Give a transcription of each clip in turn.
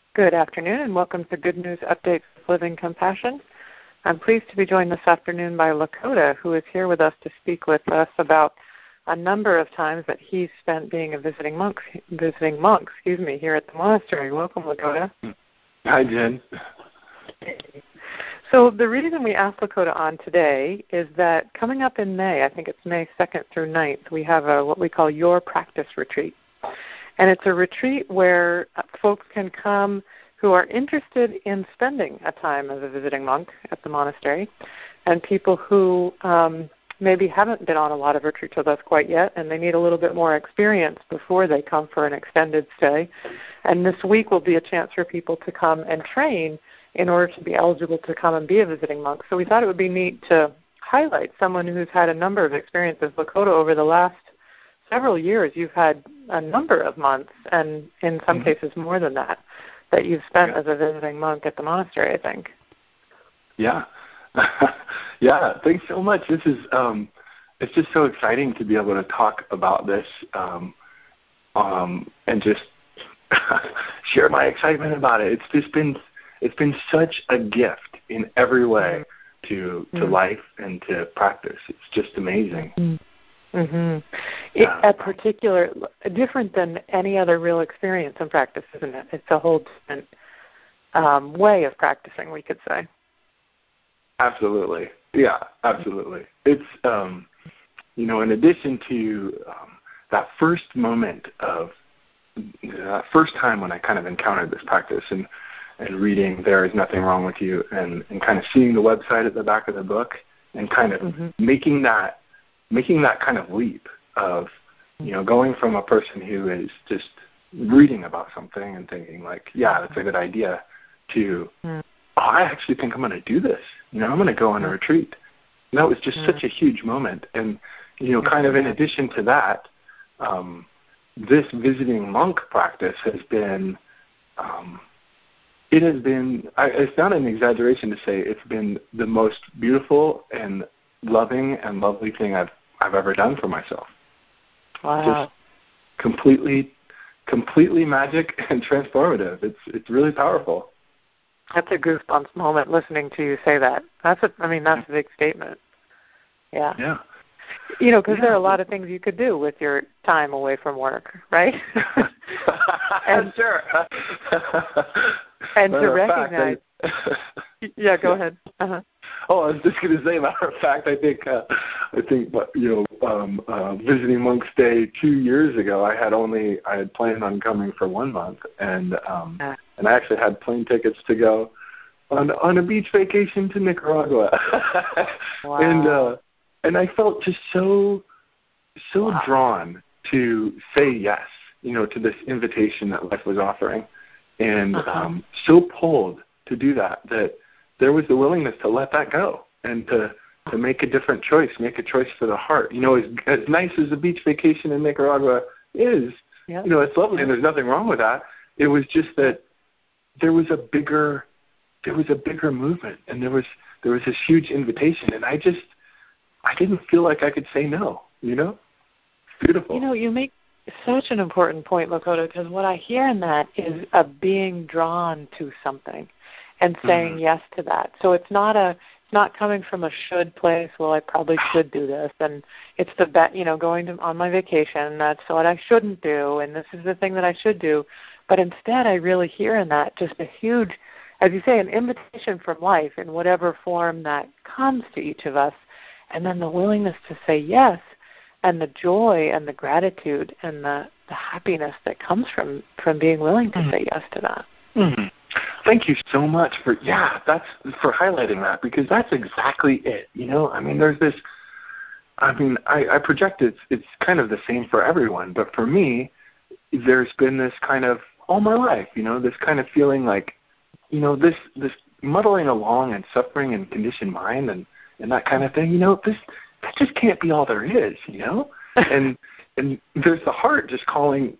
Good afternoon and welcome to Good News Updates with Living Compassion. I'm pleased to be joined this afternoon by Lakota, who is here with us to speak with us about a number of times that he's spent being a visiting monk here at the monastery. Welcome, Lakota. Hi, Jen. So the reason we asked Lakota on today is that coming up in May, I think it's May 2nd through 9th, we have what we call Your Practice Retreat. And it's a retreat where folks can come who are interested in spending a time as a visiting monk at the monastery, and people who maybe haven't been on a lot of retreats with us quite yet, and they need a little bit more experience before they come for an extended stay. And this week will be a chance for people to come and train in order to be eligible to come and be a visiting monk. So we thought it would be neat to highlight someone who's had a number of experiences. Lakota, over the last several years, you've had a number of months, and in some cases more than that you've spent as a visiting monk at the monastery, I think. Yeah. Yeah, thanks so much. This is, it's just so exciting to be able to talk about this and just share my excitement about it. It's been such a gift in every way to life and to practice. It's just amazing. A particular, different than any other real experience in practice, isn't it? It's a whole different way of practicing, we could say. Absolutely. Yeah, absolutely. It's, in addition to that first moment of that first time when I kind of encountered this practice and reading There Is Nothing Wrong With You and kind of seeing the website at the back of the book and kind of making that kind of leap of, going from a person who is just reading about something and thinking like, yeah, that's a good idea, to, I actually think I'm going to do this. I'm going to go on a retreat. And that was just such a huge moment. And, kind of in addition to that, this visiting monk practice has been, it's not an exaggeration to say it's been the most beautiful and loving and lovely thing I've ever done for myself. Wow. Just completely magic and transformative. It's really powerful. That's a goosebumps moment listening to you say that. That's a big statement. Yeah. Yeah. Because there are a lot of things you could do with your time away from work, right? And sure. And to recognize. Yeah, go ahead. Oh, I was just going to say, matter of fact, I think visiting monk stay 2 years ago, I had planned on coming for 1 month, and I actually had plane tickets to go on a beach vacation to Nicaragua. Wow. And I felt just so drawn to say yes, to this invitation that life was offering, and so pulled to do that there was the willingness to let that go and to make a different choice, make a choice for the heart. As nice as a beach vacation in Nicaragua is, it's lovely and there's nothing wrong with that. It was just that there was a bigger movement, and there was this huge invitation, and I didn't feel like I could say no. Beautiful. You make such an important point, Lakota, because what I hear in that is a being drawn to something and saying yes to that. So it's not coming from a should place. Well, I probably should do this, and it's going on my vacation. That's what I shouldn't do, and this is the thing that I should do. But instead, I really hear in that just a huge, as you say, an invitation from life in whatever form that comes to each of us, and then the willingness to say yes, and the joy and the gratitude and the happiness that comes from being willing to say yes to that. Thank you so much for highlighting that, because that's exactly it. There's this. I project it's kind of the same for everyone, but for me, there's been this kind of all my life. This kind of feeling like, this muddling along and suffering and conditioned mind and that kind of thing. That just can't be all there is. And there's the heart just calling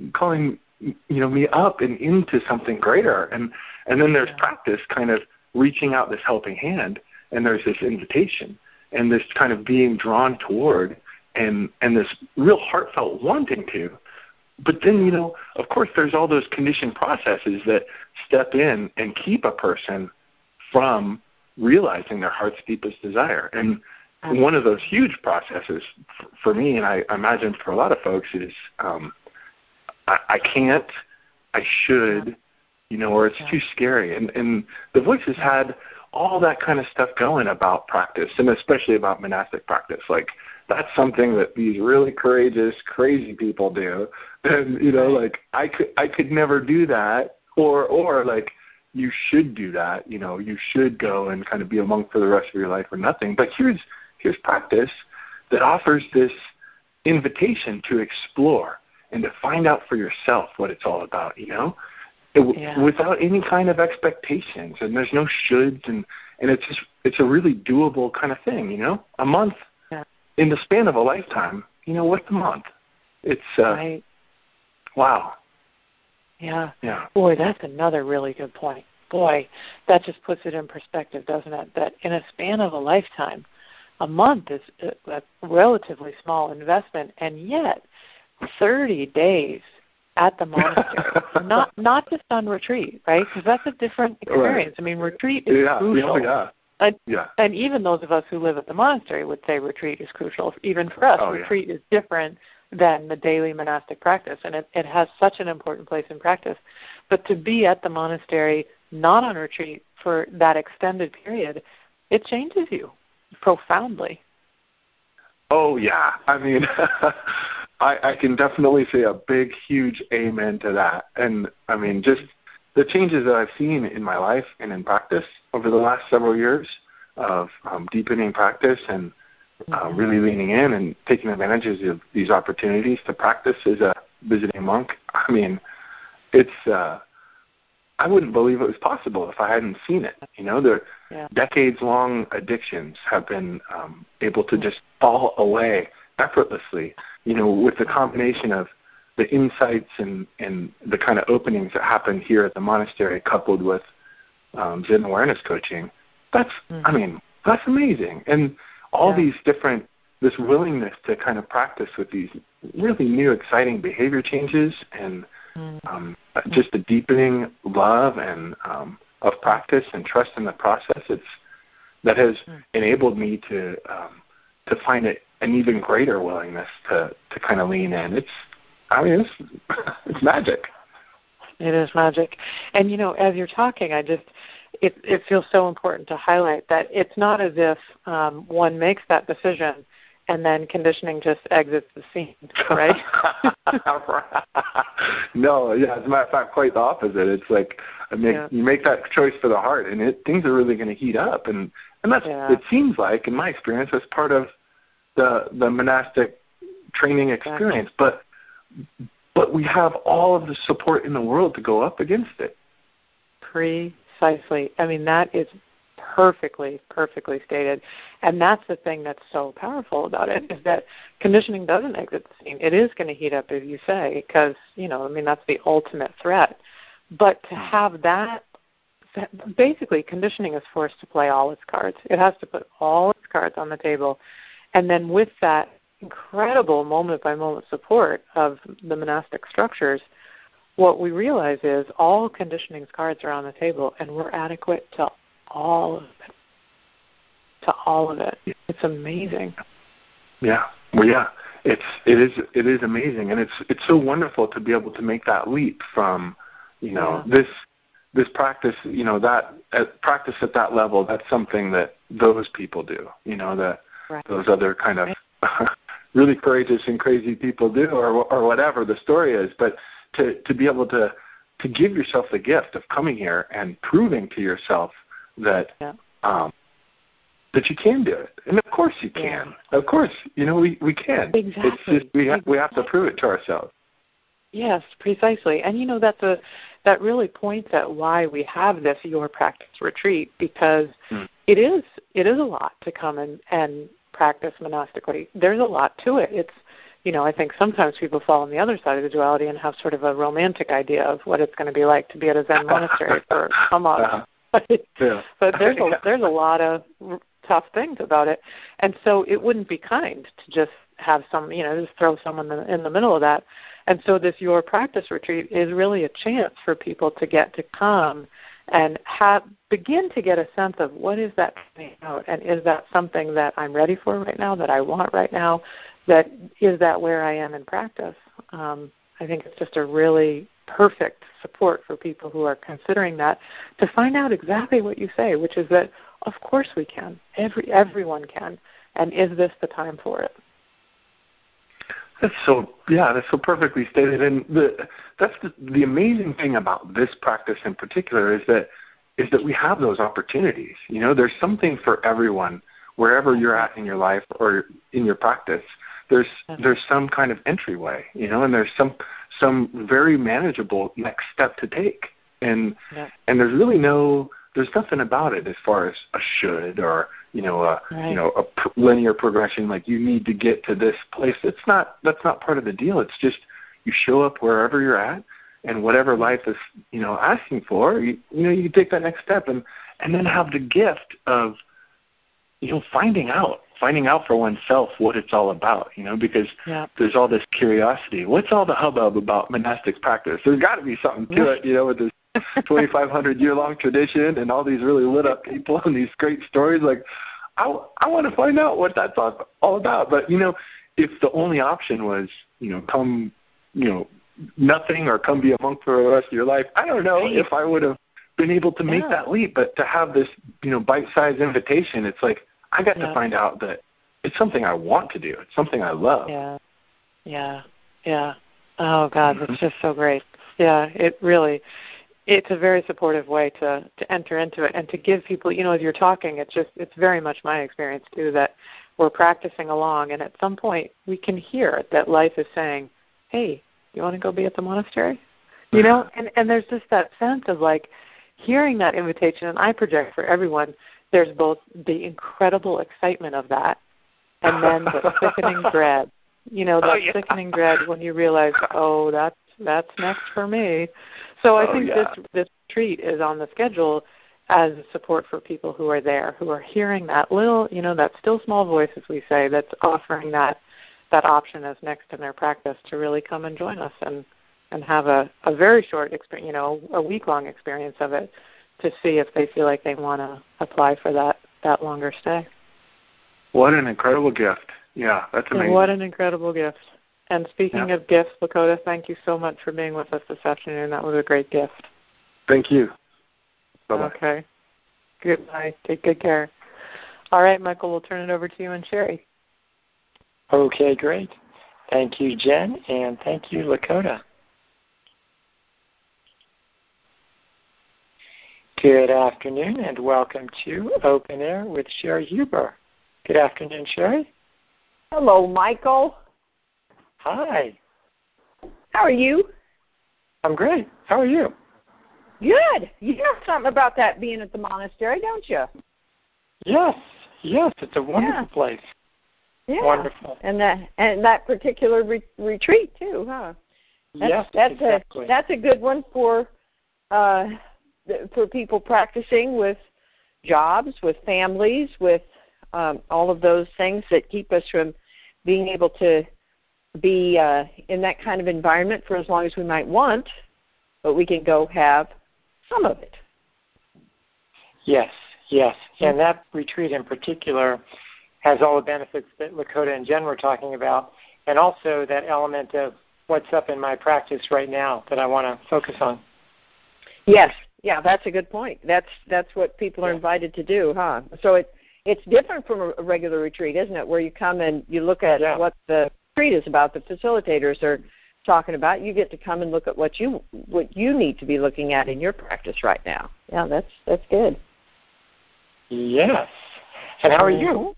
me up and into something greater, and then there's practice kind of reaching out this helping hand, and there's this invitation and this kind of being drawn toward and this real heartfelt wanting to, but then, of course, there's all those conditioned processes that step in and keep a person from realizing their heart's deepest desire. And one of those huge processes for me, and I imagine for a lot of folks, is I can't, I should, or it's too scary. And the Voice has had all that kind of stuff going about practice, and especially about monastic practice. Like, that's something that these really courageous, crazy people do. And, like, I could never do that. Or like, you should do that. You should go and kind of be a monk for the rest of your life or nothing. But here's practice that offers this invitation to explore and to find out for yourself what it's all about, without any kind of expectations. And there's no shoulds, and it's a really doable kind of thing, a month in the span of a lifetime. What's a month? It's right. Wow. Yeah. Boy, that's another really good point. Boy, that just puts it in perspective, doesn't it? That in a span of a lifetime, a month is a relatively small investment, and yet 30 days at the monastery, not just on retreat, right? Because that's a different experience. Right. I mean, retreat is crucial. And even those of us who live at the monastery would say retreat is crucial. Even for us, retreat is different than the daily monastic practice, and it has such an important place in practice. But to be at the monastery, not on retreat, for that extended period, it changes you profoundly. Oh, yeah. I mean, I can definitely say a big, huge amen to that. And, I mean, just the changes that I've seen in my life and in practice over the last several years of deepening practice and really leaning in and taking advantage of these opportunities to practice as a visiting monk. I mean, it's I wouldn't believe it was possible if I hadn't seen it. The decades-long addictions have been able to just fall away effortlessly, with the combination of the insights and the kind of openings that happen here at the monastery coupled with Zen awareness coaching. That's amazing. And all these different, this willingness to kind of practice with these really new, exciting behavior changes and just the deepening love and of practice and trust in the process. That has enabled me to find an even greater willingness to kind of lean in. It's magic. It is magic. And, as you're talking, it feels so important to highlight that it's not as if one makes that decision and then conditioning just exits the scene, right? No, as a matter of fact, quite the opposite. It's like you make that choice for the heart, and things are really going to heat up. And that's, it seems like, in my experience, that's part of the monastic training experience. But we have all of the support in the world to go up against it. Precisely. I mean, that is perfectly stated. And that's the thing that's so powerful about it, is that conditioning doesn't exit the scene. It is going to heat up, as you say, because, that's the ultimate threat. But to have that, basically conditioning is forced to play all its cards. It has to put all its cards on the table. And then with that incredible moment-by-moment support of the monastic structures, what we realize is all conditioning's cards are on the table, and we're adequate to all of it. It's amazing. Yeah. Well, yeah. It is amazing, and it's so wonderful to be able to make that leap from, this practice, that practice at that level. That's something that those people do. Those other kind of really courageous and crazy people do, or whatever the story is. But to be able to give yourself the gift of coming here and proving to yourself that that you can do it. And of course you can. Of course, we can. Exactly. It's just we have to prove it to ourselves. Yes, precisely. And that really points at why we have this Your Practice retreat, because it is a lot to come and practice monastically. There's a lot to it. It's I think sometimes people fall on the other side of the duality and have sort of a romantic idea of what it's going to be like to be at a Zen monastery for a month. But there's a lot of tough things about it, and so it wouldn't be kind to just have just throw someone in the middle of that. And so this Your Practice retreat is really a chance for people to get to come and begin to get a sense of what is that coming out, and is that something that I'm ready for right now, that I want right now, is that where I am in practice. I think it's just a really perfect support for people who are considering that, to find out exactly what you say, which is that of course we can. Everyone can. And is this the time for it? That's so perfectly stated. And that's the amazing thing about this practice in particular is that we have those opportunities. You know, there's something for everyone wherever you're at in your life or in your practice. There's some kind of entryway, you know, and there's some very manageable next step to take. And there's really there's nothing about it as far as a should or a linear progression, like you need to get to this place. That's not part of the deal. It's just you show up wherever you're at, and whatever life is asking for, you can take that next step and then have the gift of finding out for oneself what it's all about, because there's all this curiosity. What's all the hubbub about monastics practice? There's got to be something to it, with this 2,500-year-long tradition and all these really lit up people and these great stories. Like, I want to find out what that's all about. But, if the only option was, come, nothing or come be a monk for the rest of your life, I don't know if I would have been able to make that leap. But to have this, bite-sized invitation, it's like I got to find out that it's something I want to do. It's something I love. Yeah. Oh, God, that's just so great. Yeah, it's a very supportive way to enter into it and to give people, as you're talking, it's very much my experience too, that we're practicing along, and at some point we can hear that life is saying, hey, you want to go be at the monastery? And there's just that sense of like hearing that invitation, and I project for everyone, there's both the incredible excitement of that and then the sickening dread. Sickening dread when you realize, oh, that's next for me. So I think this retreat is on the schedule as a support for people who are there, who are hearing that little, that still small voice, as we say, that's offering that option as next in their practice to really come and join us and have a very short experience, a week-long experience of it, to see if they feel like they want to apply for that longer stay. What an incredible gift. Yeah, that's amazing. What an incredible gift. And speaking of gifts, Lakota, thank you so much for being with us this afternoon. That was a great gift. Thank you. Bye-bye. Okay. Goodbye. Take good care. All right, Michael, we'll turn it over to you and Sherry. Okay, great. Thank you, Jen, and thank you, Lakota. Good afternoon, and welcome to Open Air with Sherry Huber. Good afternoon, Sherry. Hello, Michael. Hi. How are you? I'm great. How are you? Good. You know something about that being at the monastery, don't you? Yes. It's a wonderful place. Yeah. Wonderful. And that particular retreat too, huh? Exactly. That's a good one for people practicing with jobs, with families, with all of those things that keep us from being able to be in that kind of environment for as long as we might want, but we can go have some of it. Yes. And that retreat in particular has all the benefits that Lakota and Jen were talking about, and also that element of what's up in my practice right now that I want to focus on. Yes. Yeah, that's a good point. That's what people are invited to do, huh? So it's different from a regular retreat, isn't it, where you come and you look at what the retreat is about, the facilitators are talking about. You get to come and look at what you need to be looking at in your practice right now. Yeah, that's good. Yes. And how are you?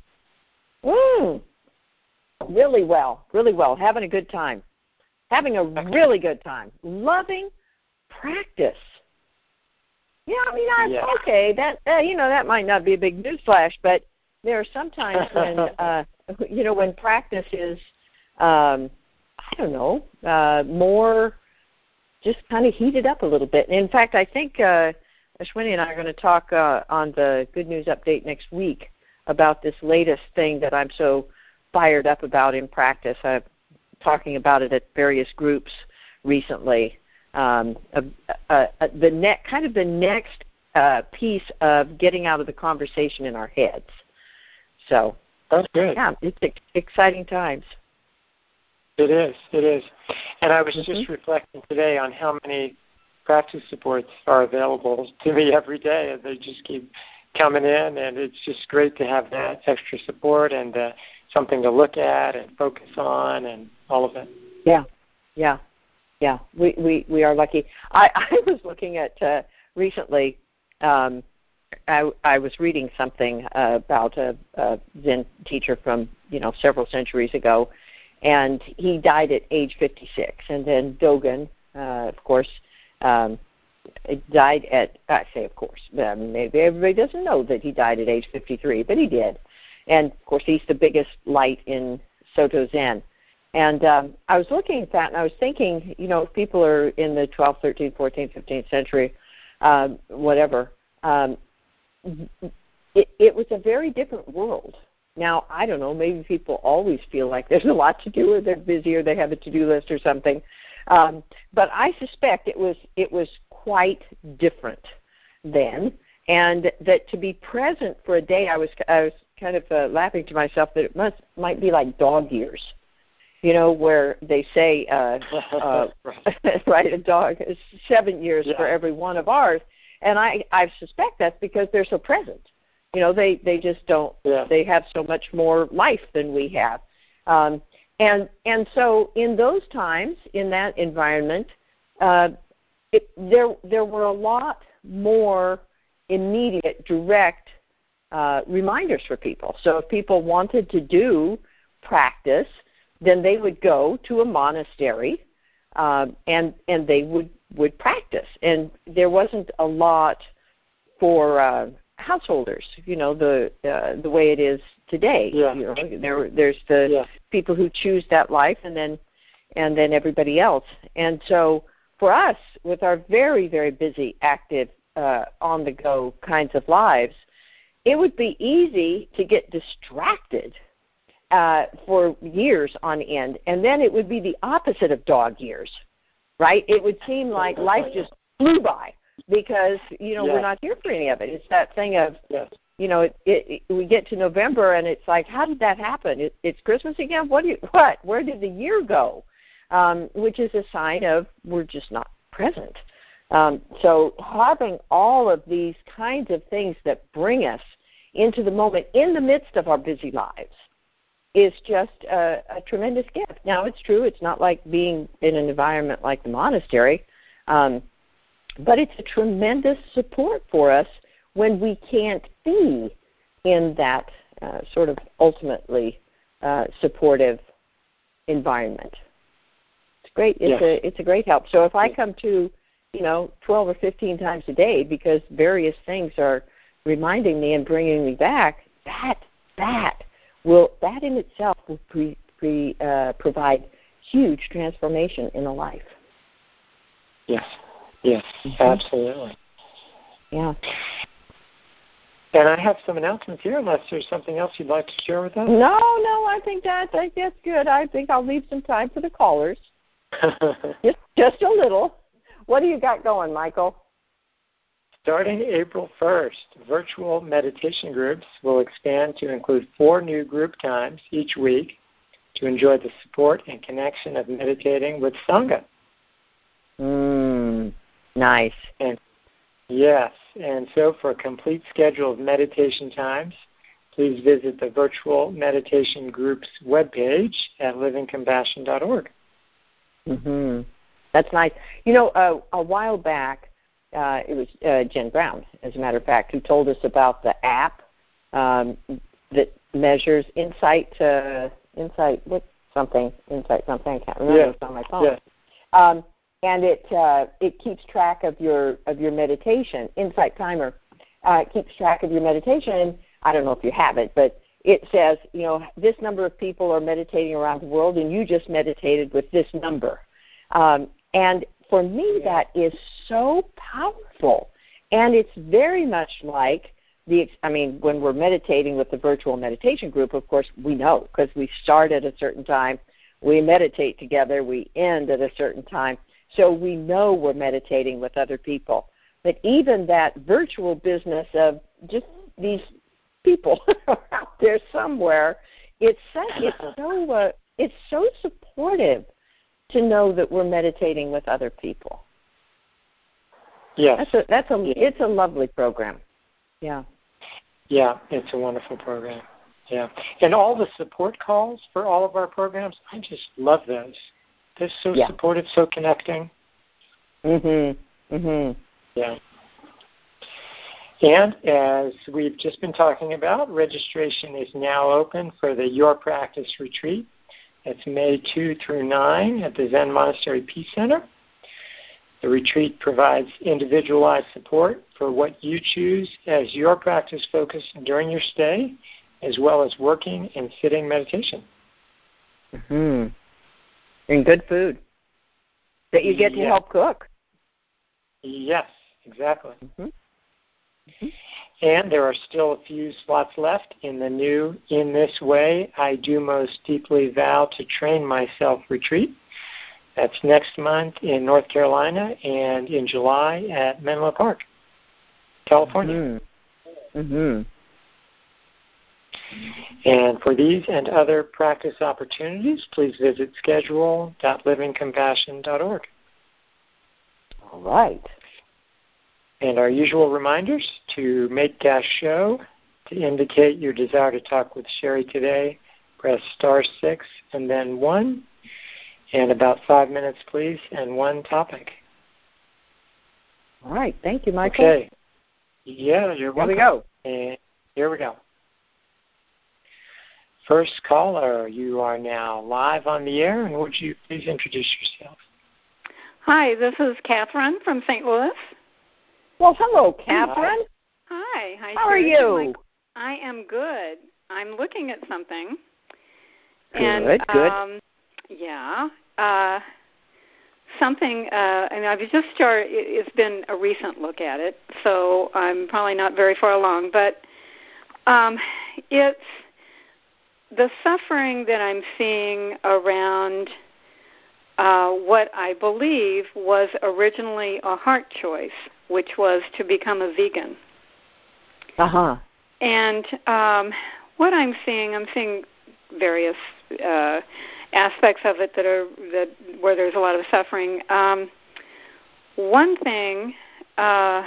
Really well. Having a good time. Really good time. Loving practice. Yeah, I mean, okay, that that might not be a big newsflash, but there are some times when when practice is more just kind of heated up a little bit. And in fact, I think Ashwini and I are going to talk on the Good News Update next week about this latest thing that I'm so fired up about in practice. talking about it at various groups recently. The next piece of getting out of the conversation in our heads. So that's good. Yeah, it's exciting times. It is. And I was just reflecting today on how many practice supports are available to me every day, and they just keep coming in, and it's just great to have that extra support and something to look at and focus on and all of it. Yeah. We are lucky. I was looking at recently. I was reading something about a Zen teacher from several centuries ago, and he died at age 56. And then Dogen, of course, died at. I say, of course. Maybe everybody doesn't know that he died at age 53, but he did. And of course, he's the biggest light in Soto Zen. And I was looking at that, and I was thinking, if people are in the 12th, 13th, 14th, 15th century, whatever. It was a very different world. Now, I don't know, maybe people always feel like there's a lot to do, or they're busy, or they have a to-do list or something. But I suspect it was quite different then, and that to be present for a day, I was kind of laughing to myself that it might be like dog years. Where they say, right, a dog is 7 years for every one of ours. And I suspect that's because they're so present. They just don't, they have so much more life than we have. And so in those times, in that environment, there were a lot more immediate, direct reminders for people. So if people wanted to do practice, then they would go to a monastery, and they would practice. And there wasn't a lot for householders, the way it is today. There's the people who choose that life, and then everybody else. And so for us, with our very, very busy, active, on-the-go kinds of lives, it would be easy to get distracted for years on end, and then it would be the opposite of dog years, right? It would seem like life just flew by because we're not here for any of it. It's that thing of we get to November and it's like, how did that happen? It's Christmas again. What? Where did the year go? Which is a sign of we're just not present. So having all of these kinds of things that bring us into the moment in the midst of our busy lives is just a tremendous gift. Now, it's true, it's not like being in an environment like the monastery, but it's a tremendous support for us when we can't be in that sort of ultimately supportive environment. It's great. It's a great help. So if I come to 12 or 15 times a day because various things are reminding me and bringing me back, that in itself will provide huge transformation in a life. Yes, absolutely. Yeah. And I have some announcements here, unless there's something else you'd like to share with us. No, I think that's good. I think I'll leave some time for the callers. just a little. What do you got going, Michael? Starting April 1st, virtual meditation groups will expand to include 4 new group times each week to enjoy the support and connection of meditating with Sangha. Nice. And yes, and so for a complete schedule of meditation times, please visit the Virtual Meditation Group's webpage at livingcompassion.org. That's nice. A while back, it was Jen Brown, as a matter of fact, who told us about the app that measures insight something, I can't remember. It's on my phone. Yes. And it keeps track of your meditation. Insight Timer keeps track of your meditation. And I don't know if you have it, but it says, this number of people are meditating around the world, and you just meditated with this number. And for me, that is so powerful. And it's very much like when we're meditating with the virtual meditation group, of course, we know because we start at a certain time, we meditate together, we end at a certain time. So we know we're meditating with other people. But even that virtual business of just these people out there somewhere, it's so supportive to know that we're meditating with other people. Yes. It's a lovely program. Yeah. Yeah, it's a wonderful program. Yeah. And all the support calls for all of our programs, I just love those. They're so supportive, so connecting. Yeah. And as we've just been talking about, registration is now open for the Your Practice Retreat. It's May 2 through 9 at the Zen Monastery Peace Center. The retreat provides individualized support for what you choose as your practice focus during your stay, as well as working and sitting meditation. And good food that you get to help cook. Yes, exactly. And there are still a few slots left in the new In This Way, I Do Most Deeply Vow to Train Myself retreat. That's next month in North Carolina and in July at Menlo Park, California. And for these and other practice opportunities, please visit schedule.livingcompassion.org. All right. And our usual reminders to make dash show, to indicate your desire to talk with Sherry today, press *6 and then 1. And about 5 minutes, please, and one topic. All right. Thank you, Michael. Okay. Yeah, you're welcome. Here we go. And here we go. First caller, you are now live on the air, and would you please introduce yourself? Hi, this is Catherine from St. Louis. Well, hello, Catherine. Hi. How are you? I am good. I'm looking at something. Good. Yeah. Something, and I've just started, it's been a recent look at it, so I'm probably not very far along, but it's the suffering that I'm seeing around what I believe was originally a heart choice, which was to become a vegan. And what I'm seeing various aspects of it that where there's a lot of suffering. One thing, I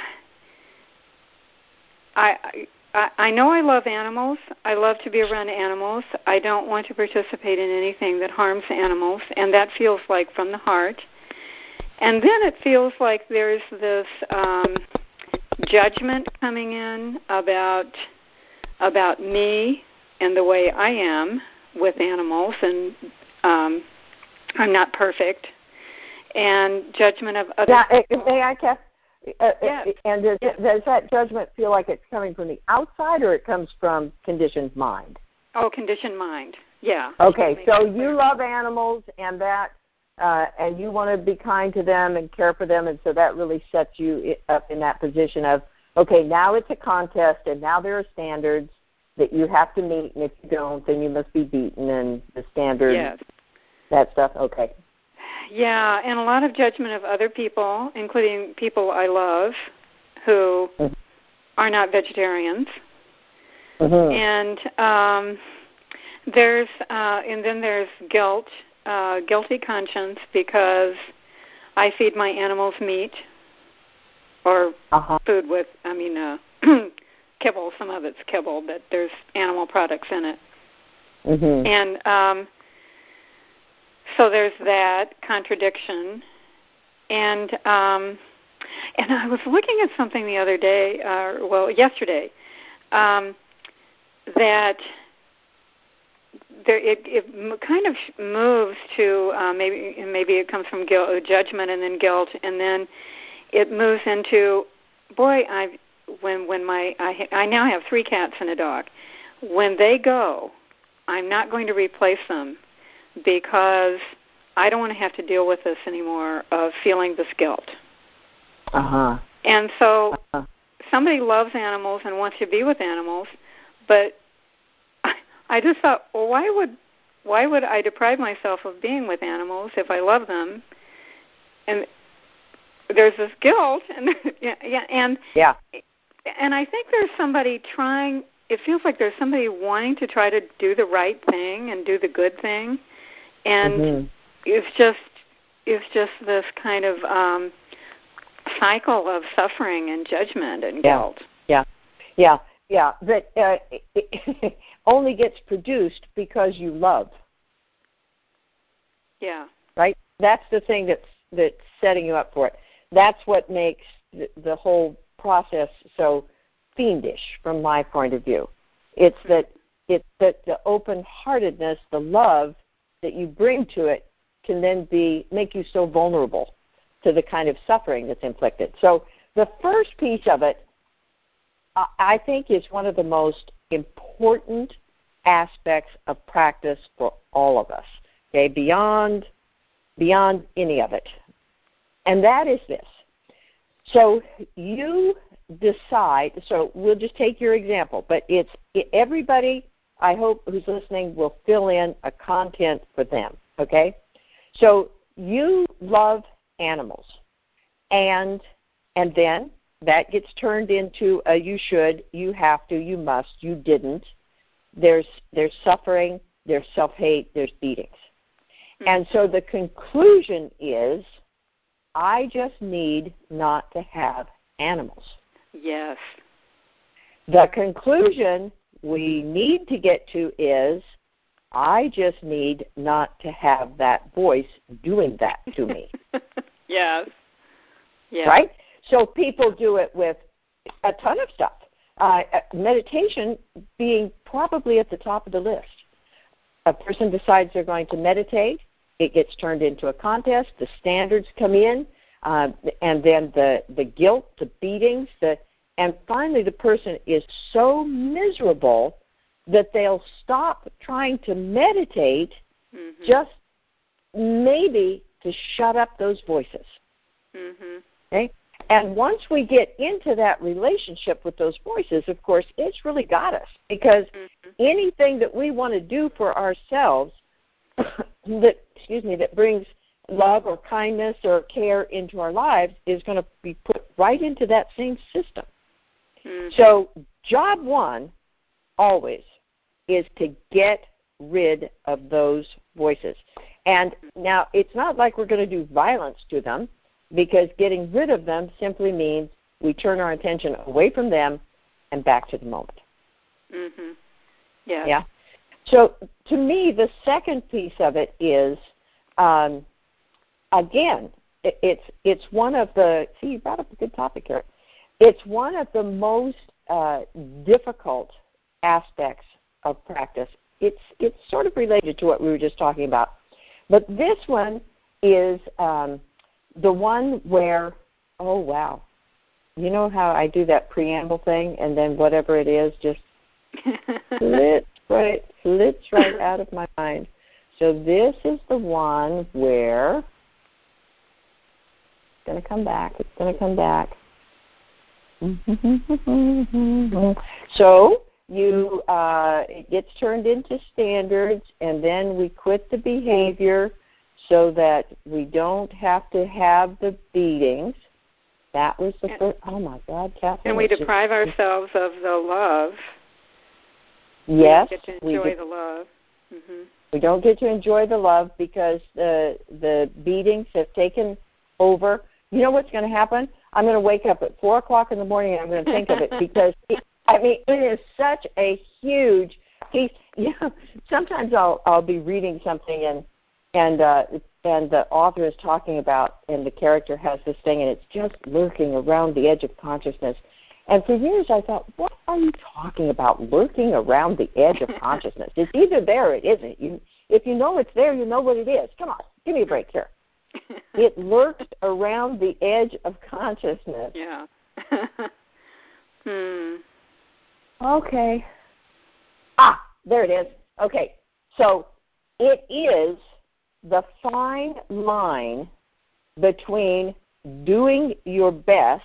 know I love animals. I love to be around animals. I don't want to participate in anything that harms animals, and that feels like from the heart. And then it feels like there's this judgment coming in about me and the way I am with animals, and I'm not perfect, and judgment of others. May I, Kath? Yes. And does that judgment feel like it's coming from the outside, or it comes from conditioned mind? Oh, conditioned mind. Yeah. Okay, so you love animals, and that, and you want to be kind to them and care for them, and so that really sets you up in that position of, okay, now it's a contest, and now there are standards that you have to meet, and if you don't, then you must be beaten, and the standard, that stuff. Okay. Yeah, and a lot of judgment of other people, including people I love, who are not vegetarians. And then there's guilt, guilty conscience, because I feed my animals meat or food with, kibble. Some of it's kibble, but there's animal products in it. And so there's that contradiction. And I was looking at something the other day, yesterday, that it kind of moves to maybe it comes from judgment and then guilt, and then it moves into, I now have 3 cats and a dog. When they go, I'm not going to replace them because I don't want to have to deal with this anymore of feeling this guilt. And so somebody loves animals and wants to be with animals, but I just thought, well, why why would I deprive myself of being with animals if I love them? And there's this guilt, and and I think there's somebody trying. It feels like there's somebody wanting to try to do the right thing and do the good thing, and it's just this kind of cycle of suffering and judgment and guilt. That it only gets produced because you love. Yeah. Right? That's the thing that's setting you up for it. That's what makes the whole process so fiendish from my point of view. It's that the open-heartedness, the love that you bring to it can then make you so vulnerable to the kind of suffering that's inflicted. So the first piece of it, I think, is one of the most important aspects of practice for all of us, okay, beyond any of it. And that is this. So you decide, so we'll just take your example, but everybody, I hope, who's listening will fill in a content for them, okay? So you love animals, and then that gets turned into a you should, you have to, you must, you didn't. There's suffering, there's self-hate, there's beatings. And so the conclusion is, I just need not to have animals. Yes. The conclusion we need to get to is, I just need not to have that voice doing that to me. Yes. Yes. Right? So people do it with a ton of stuff. Meditation being probably at the top of the list. A person decides they're going to meditate. It gets turned into a contest. The standards come in, and then the guilt, the beatings, and finally the person is so miserable that they'll stop trying to meditate just maybe to shut up those voices. Okay? And once we get into that relationship with those voices, of course, it's really got us, because anything that we want to do for ourselves that brings love or kindness or care into our lives is going to be put right into that same system. So job one always is to get rid of those voices. And now it's not like we're going to do violence to them, because getting rid of them simply means we turn our attention away from them and back to the moment. Yeah. Yeah. So to me, the second piece of it is, again, it's one of the, see, you brought up a good topic here. It's one of the most difficult aspects of practice. It's sort of related to what we were just talking about. But this one is the one where, oh, wow, you know how I do that preamble thing, and then whatever it is just flits right out of my mind. So this is the one where it's going to come back. So it gets turned into standards, and then we quit the behavior so that we don't have to have the beatings. That was the first. Oh my God, Catherine! And we deprive ourselves of the love. Yes, we get to enjoy the love. We don't get to enjoy the love because the beatings have taken over. You know what's going to happen? I'm going to wake up at 4 o'clock in the morning and I'm going to think of it because it is such a huge piece. You know, sometimes I'll be reading something and the author is talking about, and the character has this thing, and it's just lurking around the edge of consciousness. And for years I thought, what are you talking about, lurking around the edge of consciousness? It's either there or it isn't. If you know it's there, you know what it is. Come on, give me a break here. It lurks around the edge of consciousness. Yeah. Okay. There it is. Okay. So it is the fine line between doing your best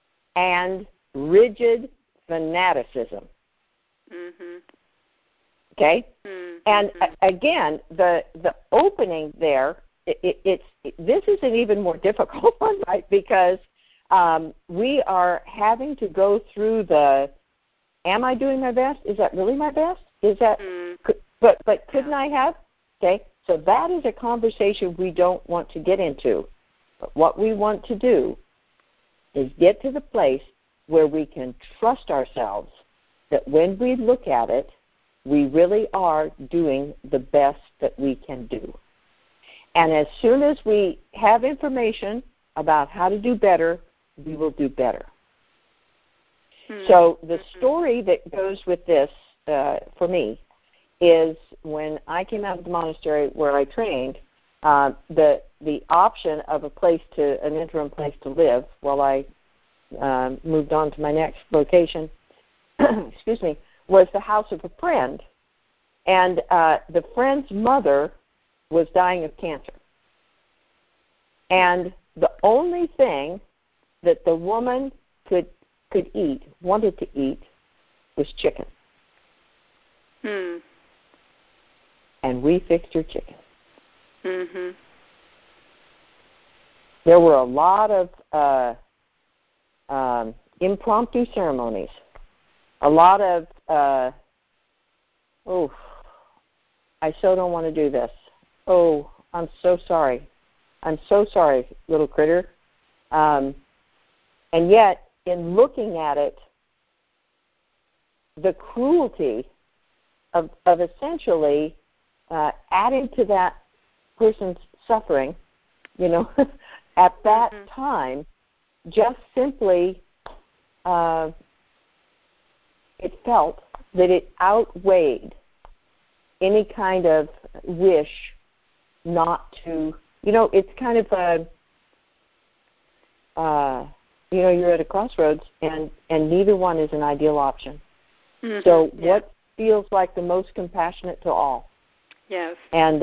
and rigid fanaticism. Okay? And again, the opening there, this is an even more difficult one, right? Because we are having to go through am I doing my best? Is that really my best? Is that, but couldn't I have? Okay, so that is a conversation we don't want to get into. But what we want to do is get to the place where we can trust ourselves that when we look at it, we really are doing the best that we can do. And as soon as we have information about how to do better, we will do better. So the story that goes with this for me is when I came out of the monastery where I trained, the option of an interim place to live while I moved on to my next location, excuse me, was the house of a friend. And the friend's mother was dying of cancer. And the only thing that the woman wanted to eat, was chicken. And we fixed her chicken. Mm-hmm. There were a lot of impromptu ceremonies, a lot of, I so don't want to do this. Oh, I'm so sorry. I'm so sorry, little critter. And yet, in looking at it, the cruelty of essentially adding to that person's suffering, at that time, just simply it felt that it outweighed any kind of wish not to, it's kind of you're at a crossroads and neither one is an ideal option. So what feels like the most compassionate to all? Yes. And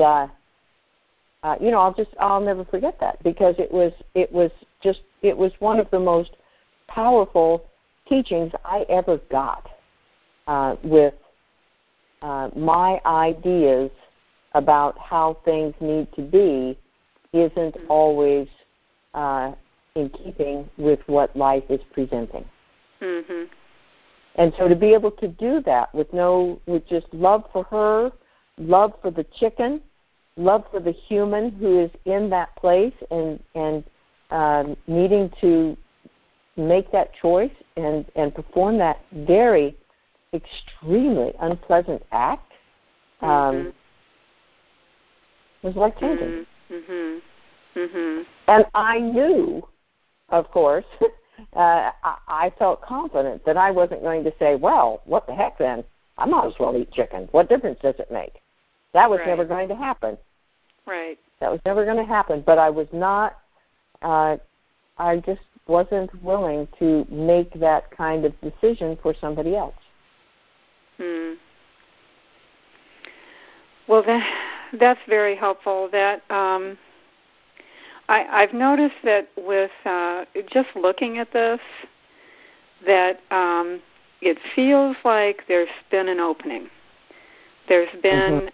I'll never forget that because it was one of the most powerful teachings I ever got with my ideas about how things need to be isn't always in keeping with what life is presenting. Mm-hmm. And so to be able to do that with just love for her, love for the chicken, love for the human who is in that place and needing to make that choice and perform that very extremely unpleasant act was life-changing. Mm-hmm. Mm-hmm. And I knew, of course, I felt confident that I wasn't going to say, well, what the heck then? I might as well eat chicken. What difference does it make? That was never going to happen. Right. That was never going to happen. But I was not, I just wasn't willing to make that kind of decision for somebody else. Well, that's very helpful. That I've noticed that with just looking at this, that it feels like there's been an opening. There's been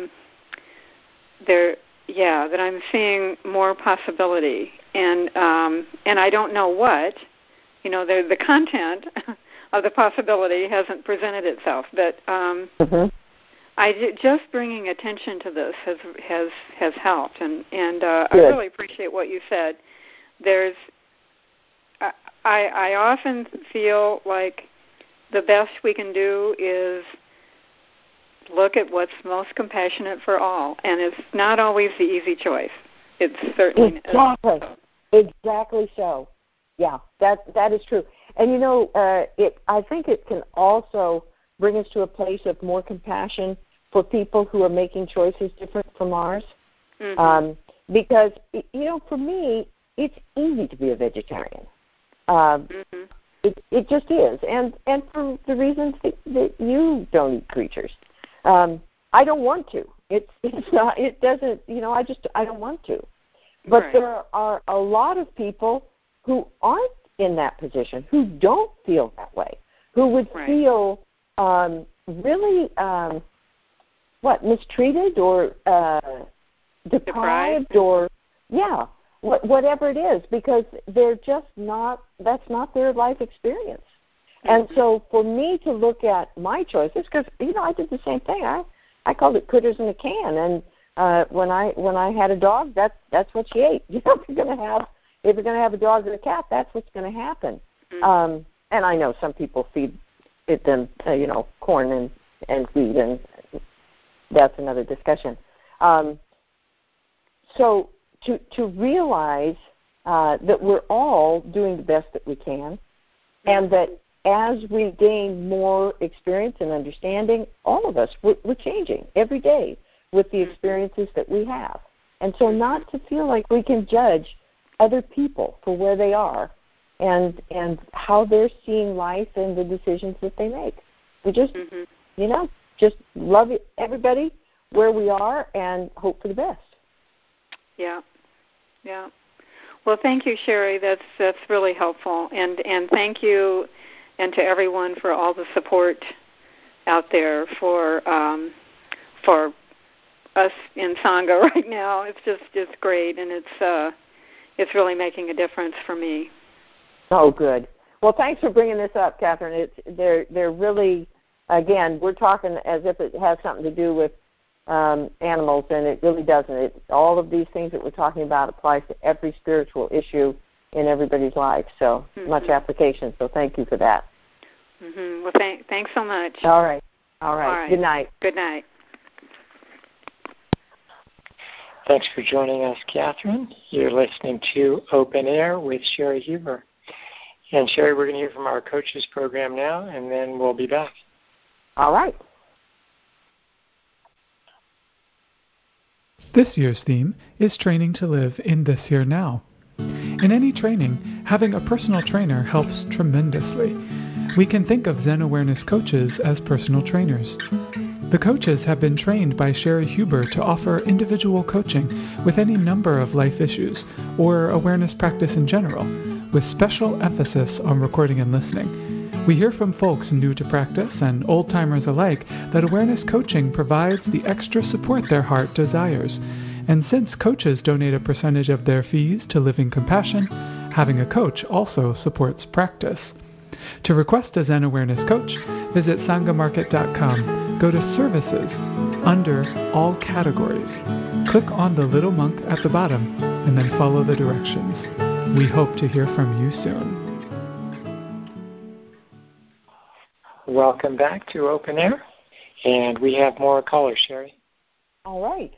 that I'm seeing more possibility, and I don't know what. The content of the possibility hasn't presented itself, but just bringing attention to this has helped, and I really appreciate what you said. I often feel like the best we can do is look at what's most compassionate for all, and it's not always the easy choice. It's certainly exactly so. Yeah, that is true. And I think it can also bring us to a place of more compassion for people who are making choices different from ours. Because for me, it's easy to be a vegetarian. It just is, and for the reasons that you don't eat creatures. I don't want to. It's not. It doesn't. I don't want to. But there are a lot of people who aren't in that position, who don't feel that way, who would feel really mistreated or deprived or whatever it is, because they're just not, that's not their life experience. And so for me to look at my choices, because I did the same thing. I called it critters in a can, and when I had a dog, that's what she ate. If you're going to have a dog or a cat, that's what's going to happen. And I know some people feed them corn and wheat, and that's another discussion. So to realize that we're all doing the best that we can, and that as we gain more experience and understanding, all of us, we're changing every day with the experiences that we have. And so not to feel like we can judge other people for where they are and how they're seeing life and the decisions that they make. We just, just love everybody where we are and hope for the best. Yeah. Well, thank you, Sherry. That's really helpful. And thank you, and to everyone, for all the support out there for us in Sangha right now. It's just great, and it's really making a difference for me. Oh, good. Well, thanks for bringing this up, Catherine. They're really, again, we're talking as if it has something to do with animals, and it really doesn't. All of these things that we're talking about applies to every spiritual issue in everybody's life. So much application. So thank you for that. Well, thanks so much. All right. Good night. Good night. Thanks for joining us, Catherine. You're listening to Open Air with Sherry Huber. And Sherry, we're going to hear from our coaches program now, and then we'll be back. All right. This year's theme is Training to Live in This Here Now. In any training, having a personal trainer helps tremendously. We can think of Zen Awareness coaches as personal trainers. The coaches have been trained by Sherry Huber to offer individual coaching with any number of life issues or awareness practice in general, with special emphasis on recording and listening. We hear from folks new to practice and old-timers alike that awareness coaching provides the extra support their heart desires. And since coaches donate a percentage of their fees to Living Compassion, having a coach also supports practice. To request a Zen Awareness coach, visit sangamarket.com. Go to Services under All Categories. Click on the little monk at the bottom and then follow the directions. We hope to hear from you soon. Welcome back to Open Air, and we have more callers, Sherry. All right.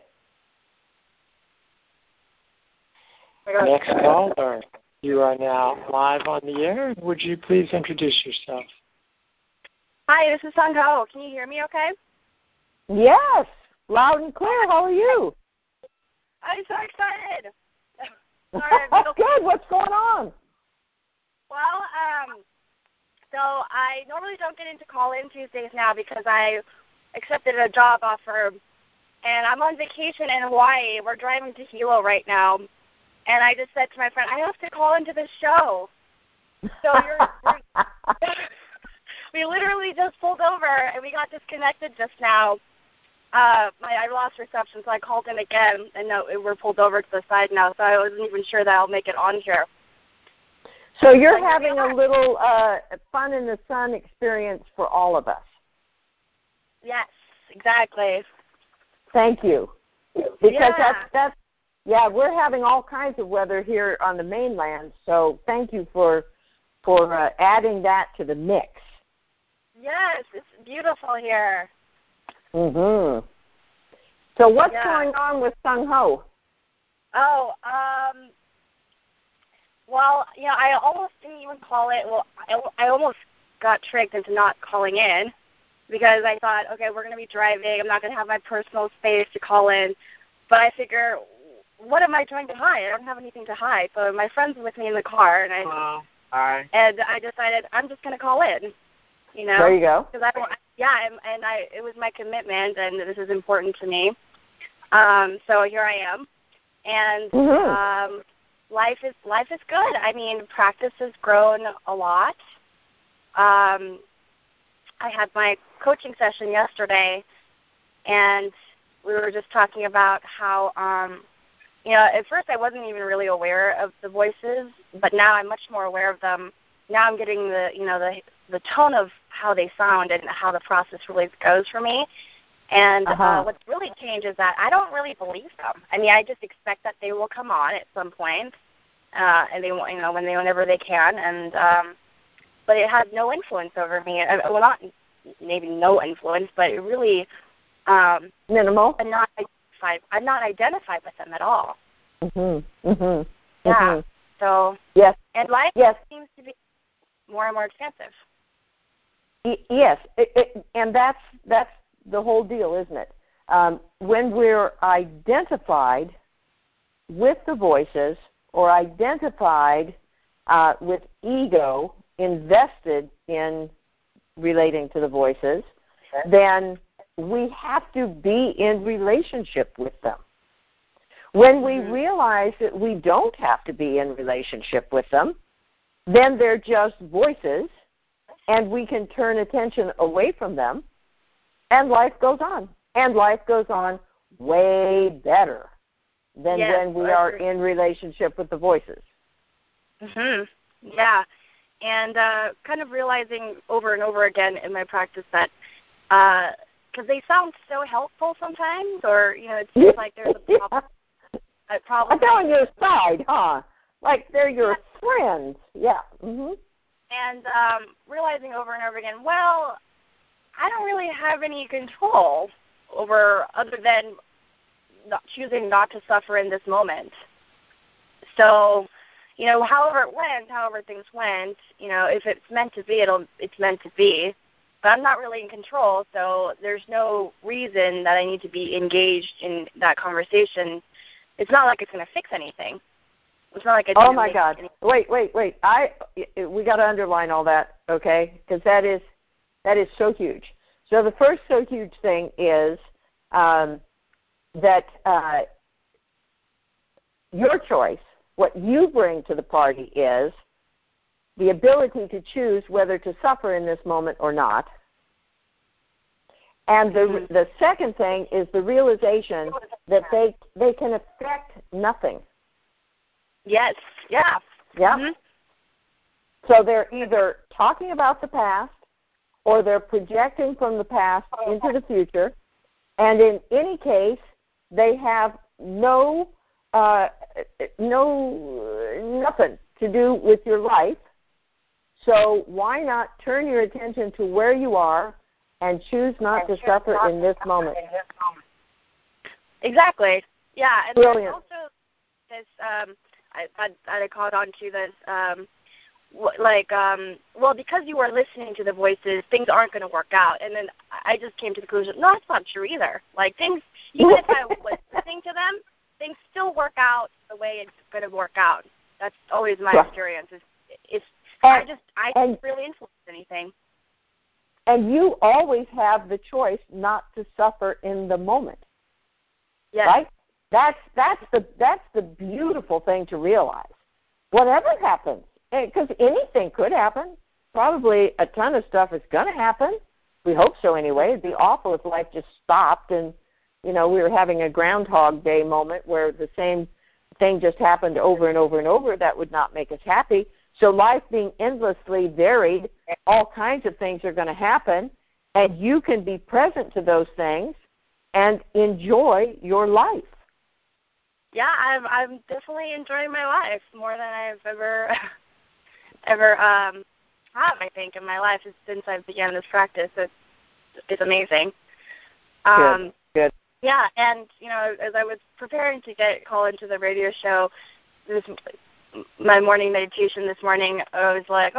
Next caller, you are now live on the air. Would you please introduce yourself? Hi, this is Sangha. Can you hear me okay? Yes, loud and clear. How are you? I'm so excited. Sorry, good. What's going on? Well, so I normally don't get into call-in Tuesdays now because I accepted a job offer, and I'm on vacation in Hawaii. We're driving to Hilo right now, and I just said to my friend, I have to call into the show. So we literally just pulled over, and we got disconnected just now. I lost reception, so I called in again, and we're pulled over to the side now, so I wasn't even sure that I'll make it on here. So you're having a little fun in the sun experience for all of us. Yes, exactly. Thank you. Because that's we're having all kinds of weather here on the mainland, so thank you for adding that to the mix. Yes, it's beautiful here. Mhm. So what's going on with Sung Ho? Oh, well, I almost didn't even call it. Well, I almost got tricked into not calling in because I thought, okay, we're going to be driving. I'm not going to have my personal space to call in. But I figure, what am I trying to hide? I don't have anything to hide. So my friend's with me in the car, and I decided I'm just going to call in. There you go. Because it was my commitment, and this is important to me. So here I am, and life is good. I mean, practice has grown a lot. I had my coaching session yesterday, and we were just talking about how, at first I wasn't even really aware of the voices, but now I'm much more aware of them. Now I'm getting the tone of how they sound and how the process really goes for me. And what's really changed is that I don't really believe them. I mean, I just expect that they will come on at some point, and they won't, whenever they can. And but it has no influence over me. Well, not maybe no influence, but it really minimal. I'm not identified with them at all. Mhm. Yeah. So yes, and life seems to be more and more expansive. Yes, and that's the whole deal, isn't it? When we're identified with the voices or identified with ego invested in relating to the voices, then we have to be in relationship with them. When we realize that we don't have to be in relationship with them, then they're just voices, and we can turn attention away from them, and life goes on. And life goes on way better than when we are in relationship with the voices. Yeah. And kind of realizing over and over again in my practice that, because they sound so helpful sometimes, or, it seems like there's a problem. They're on your side, huh? Like they're your friends. Yeah. And realizing over and over again, well, I don't really have any control over other than choosing not to suffer in this moment. So, however things went, if it's meant to be, it's meant to be. But I'm not really in control, so there's no reason that I need to be engaged in that conversation. It's not like it's going to fix anything. It's not like it's oh my God! Wait! We got to underline all that, okay? Because that is so huge. So the first so huge thing is that your choice, what you bring to the party, is the ability to choose whether to suffer in this moment or not. And the second thing is the realization that they can affect nothing. Yes. Yeah. Yeah. So they're either talking about the past or they're projecting from the past into the future. And in any case, they have nothing to do with your life. So why not turn your attention to where you are and choose not to suffer in this moment? Exactly. Yeah. And brilliant. There's also this, I caught on to this, because you are listening to the voices, things aren't going to work out. And then I just came to the conclusion, no, that's not true either. Like things, even if I was listening to them, things still work out the way it's going to work out. That's always my experience. I don't really influence anything. And you always have the choice not to suffer in the moment. Yes. Right? That's the beautiful thing to realize. Whatever happens, because anything could happen. Probably a ton of stuff is going to happen. We hope so anyway. It'd be awful if life just stopped and, we were having a Groundhog Day moment where the same thing just happened over and over and over. That would not make us happy. So life being endlessly varied, all kinds of things are going to happen, and you can be present to those things and enjoy your life. Yeah, I'm definitely enjoying my life more than I've ever had, I think, in my life since I began this practice. It's amazing. Good. Yeah, and, as I was preparing to call into the radio show, my morning meditation this morning, I was like,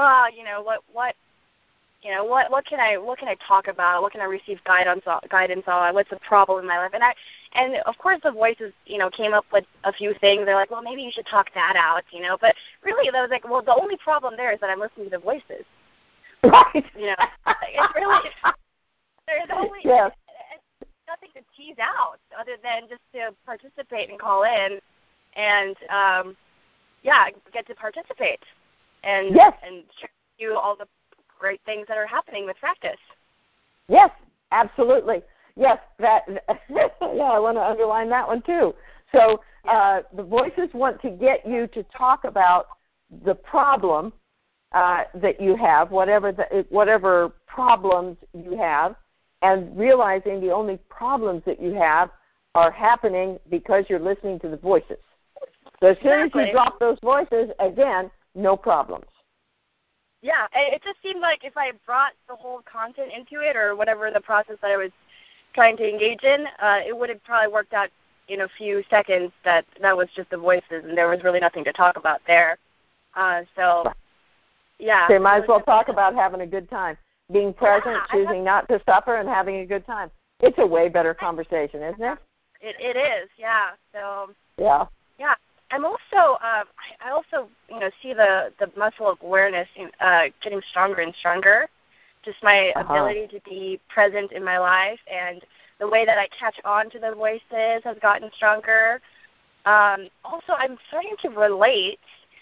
what can I talk about? What can I receive guidance on? What's the problem in my life? And of course the voices, came up with a few things. They're like, well, maybe you should talk that out, But really, I was like, well, the only problem there is that I'm listening to the voices. Right. It's really there's only nothing to tease out other than just to participate and call in, and get to participate and share with you all the great things that are happening with practice. Yes, absolutely. Yes, that. Yeah, I want to underline that one too. So the voices want to get you to talk about the problem that you have, whatever problems you have, and realizing the only problems that you have are happening because you're listening to the voices. So as soon as you drop those voices, again, no problems. Yeah, it just seemed like if I brought the whole content into it or whatever the process that I was trying to engage in, it would have probably worked out in a few seconds that was just the voices and there was really nothing to talk about there. So you might as well talk about having a good time, being present, choosing not to suffer, and having a good time. It's a way better conversation, isn't it? It is, yeah. So yeah. I'm also I also see the muscle of awareness getting stronger and stronger. Just my ability to be present in my life, and the way that I catch on to the voices has gotten stronger. Also, I'm starting to relate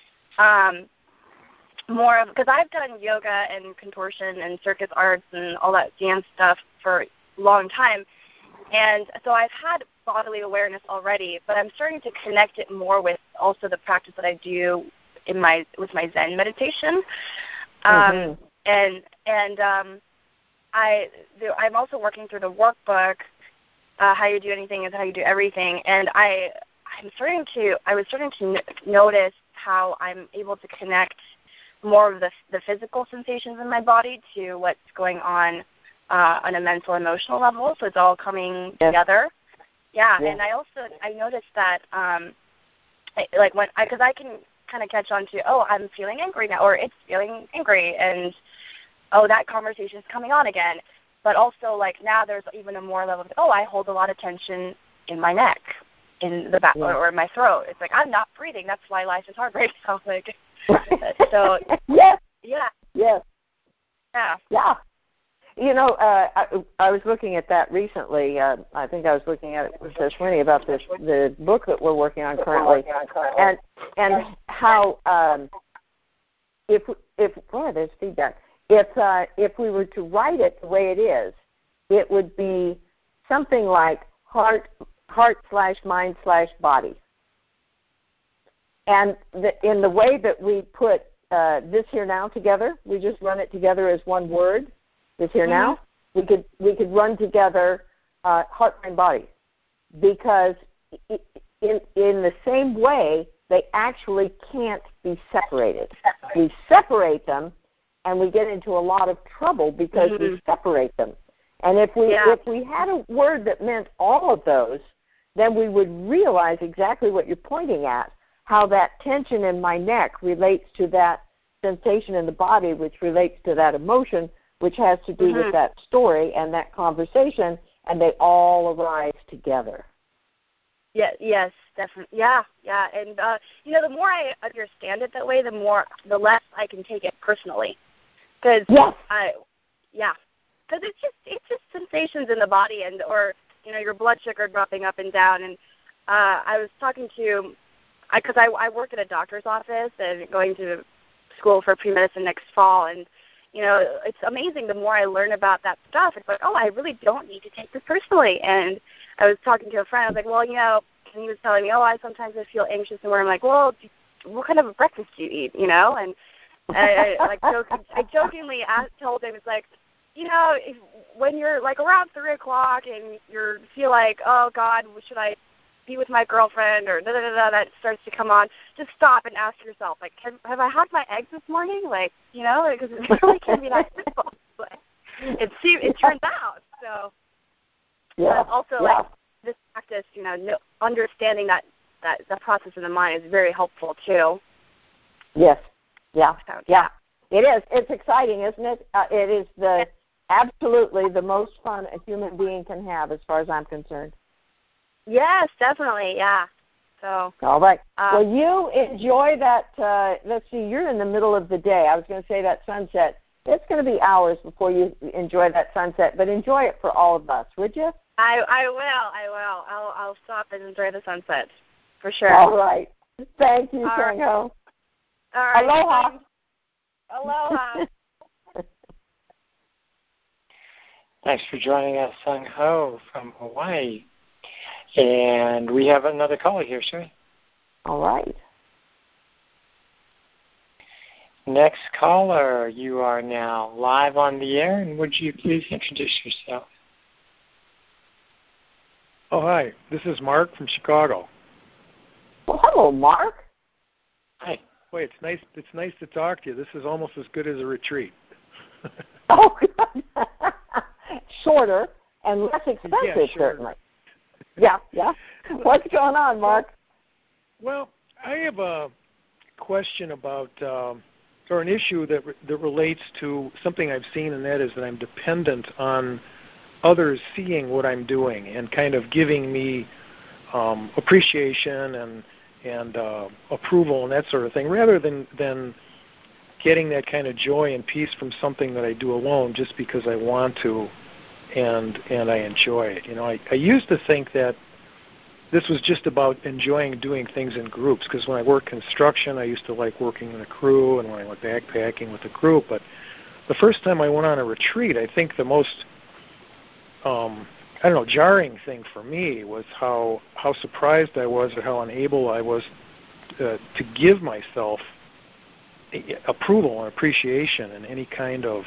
more of, because I've done yoga and contortion and circus arts and all that dance stuff for a long time, and so I've had bodily awareness already, but I'm starting to connect it more with also the practice that I do with my Zen meditation. I'm also working through the workbook, How You Do Anything is How You Do Everything, and I was starting to notice how I'm able to connect more of the physical sensations in my body to what's going on a mental, emotional level. So it's all coming together. Yeah, and I noticed that because I can kind of catch on to, I'm feeling angry now, or it's feeling angry, and that conversation is coming on again. But also, like, now there's even a more level of, I hold a lot of tension in my neck, in the back, or in my throat. It's like, I'm not breathing. That's why life is hard right now. Like, so, yes. Yeah. I was looking at that recently. I think I was looking at it with Swinny about the book that we're working on currently, and how there's feedback. If we were to write it the way it is, it would be something like heart/mind/body. And in the way that we put this here now together, we just run it together as one word. This here now, we could run together heart, mind, body, because in the same way they actually can't be separated. We separate them, and we get into a lot of trouble because we separate them. And if we had a word that meant all of those, then we would realize exactly what you're pointing at, how that tension in my neck relates to that sensation in the body, which relates to that emotion, which has to do with that story and that conversation, and they all arise together. Yeah, yes, definitely. Yeah. And the more I understand it that way, the less I can take it personally. Because it's just sensations in the body, or your blood sugar dropping up and down. And I was talking to, because I work at a doctor's office and going to school for pre-medicine next fall, and it's amazing. The more I learn about that stuff, it's like, I really don't need to take this personally. And I was talking to a friend. I was like, well, and he was telling me, I sometimes feel anxious, and where I'm like, well, what kind of a breakfast do you eat? And I jokingly told him, it's like, when you're like around 3 o'clock and you feel like, oh God, should I be with my girlfriend, or that starts to come on, just stop and ask yourself, like, have I had my eggs this morning? Like, because it really can be that simple. But it turns out. So like this practice, understanding that the process in the mind is very helpful too. Yes. Yeah. It is. It's exciting, isn't it? It is absolutely the most fun a human being can have, as far as I'm concerned. Yes, definitely. Yeah. So. All right. Well, you enjoy that. Let's see. You're in the middle of the day. I was going to say that sunset. It's going to be hours before you enjoy that sunset, but enjoy it for all of us, would you? I will. I'll stop and enjoy the sunset for sure. All right. Thank you, Sang-Ho. All right. Thank Aloha. Thanks for joining us, Sung Ho from Hawaii. And we have another caller here, shall we? All right. Next caller, you are now live on the air, and would you please introduce yourself? Oh, hi. This is Mark from Chicago. Well, hello, Mark. Hi. Wait, it's nice to talk to you. This is almost as good as a retreat. Oh, shorter and less expensive, certainly. Yeah. What's going on, Mark? Well, I have a question about, or an issue that relates to something I've seen, and that is that I'm dependent on others seeing what I'm doing and kind of giving me appreciation and approval and that sort of thing, rather than getting that kind of joy and peace from something that I do alone just because I want to and I enjoy it. You know, I used to think that this was just about enjoying doing things in groups, because when I worked construction, I used to like working in a crew, and when I went backpacking with a group. But the first time I went on a retreat, I think the most jarring thing for me was how surprised I was at how unable I was to give myself approval and appreciation and any kind of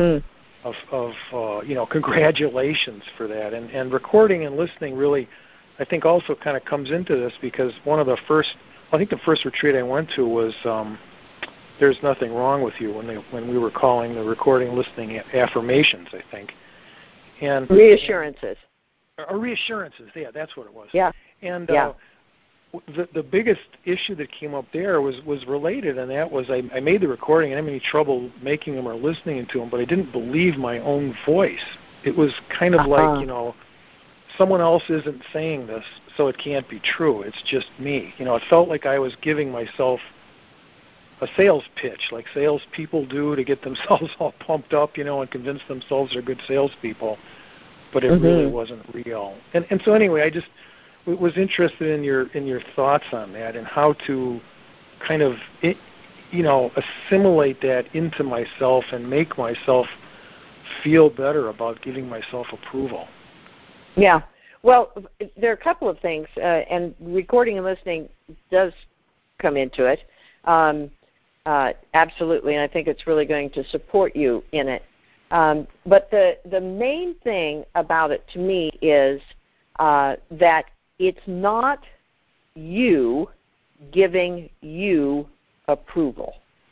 congratulations for that. And recording and listening really, I think, also kind of comes into this, because the first retreat I went to was There's Nothing Wrong With You, when we were calling the recording listening affirmations, I think. And reassurances. Reassurances, yeah, that's what it was. Yeah. And the biggest issue that came up there was related, and that was I made the recording, and I had any trouble making them or listening to them, but I didn't believe my own voice. It was kind of like, someone else isn't saying this, so it can't be true. It's just me. It felt like I was giving myself a sales pitch, like salespeople do to get themselves all pumped up, and convince themselves they're good salespeople, but it really wasn't real. And so anyway, I just was interested in your thoughts on that and how to kind of assimilate that into myself and make myself feel better about giving myself approval. Yeah. Well, there are a couple of things, and recording and listening does come into it. Absolutely, and I think it's really going to support you in it. But the main thing about it to me is that it's not you giving you approval.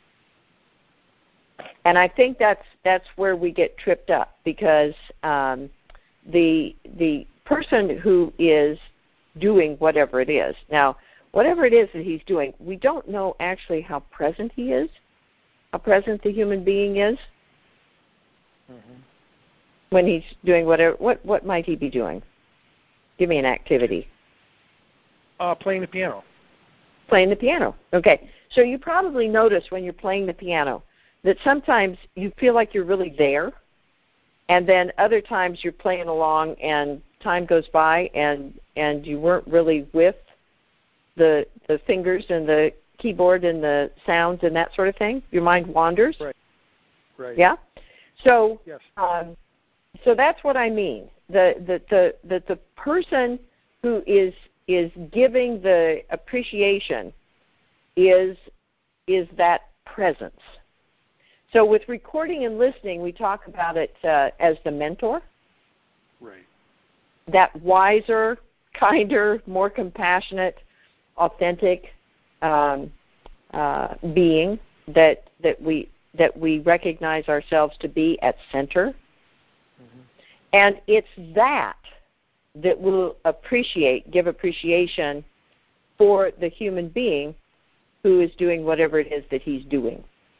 And I think that's where we get tripped up, because the person who is doing whatever it is. Now, whatever it is that he's doing, we don't know actually how present he is, how present the human being is when he's doing whatever. What might he be doing? Give me an activity. Playing the piano. Playing the piano. Okay. So you probably notice when you're playing the piano that sometimes you feel like you're really there, and then other times you're playing along and time goes by and you weren't really with the fingers and the keyboard and the sounds and that sort of thing. Your mind wanders. Right. Yeah. So yes. So that's what I mean. The person who is giving the appreciation is that presence. So with recording and listening, we talk about it as the mentor. Right. That wiser, kinder, more compassionate, authentic being that we recognize ourselves to be at center. And it's that will give appreciation for the human being who is doing whatever it is that he's doing.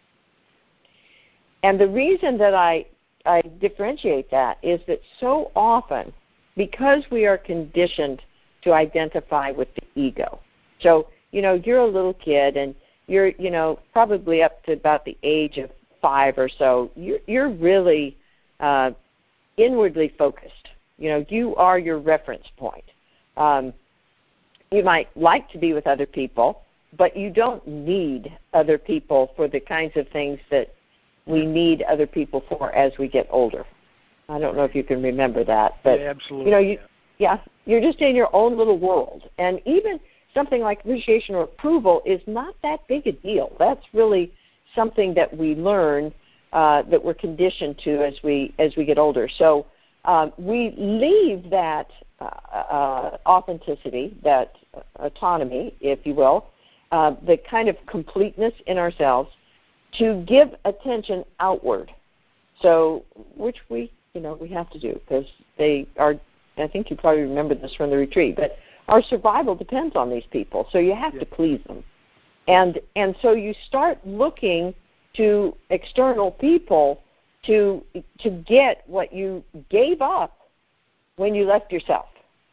And the reason that I differentiate that is that so often, because we are conditioned to identify with the ego. So, you're a little kid and you're, probably up to about the age of 5 or so, you're really inwardly focused. You are your reference point. You might like to be with other people, but you don't need other people for the kinds of things that we need other people for as we get older. I don't know if you can remember that, but yeah, absolutely. You're just in your own little world, and even something like appreciation or approval is not that big a deal. That's really something that we learn, that we're conditioned to as we get older. So we leave that authenticity, that autonomy, if you will, the kind of completeness in ourselves, to give attention outward. So, which we have to do, because they are. I think you probably remember this from the retreat, but our survival depends on these people. So you have to please them, and so you start looking to external people to get what you gave up when you left yourself.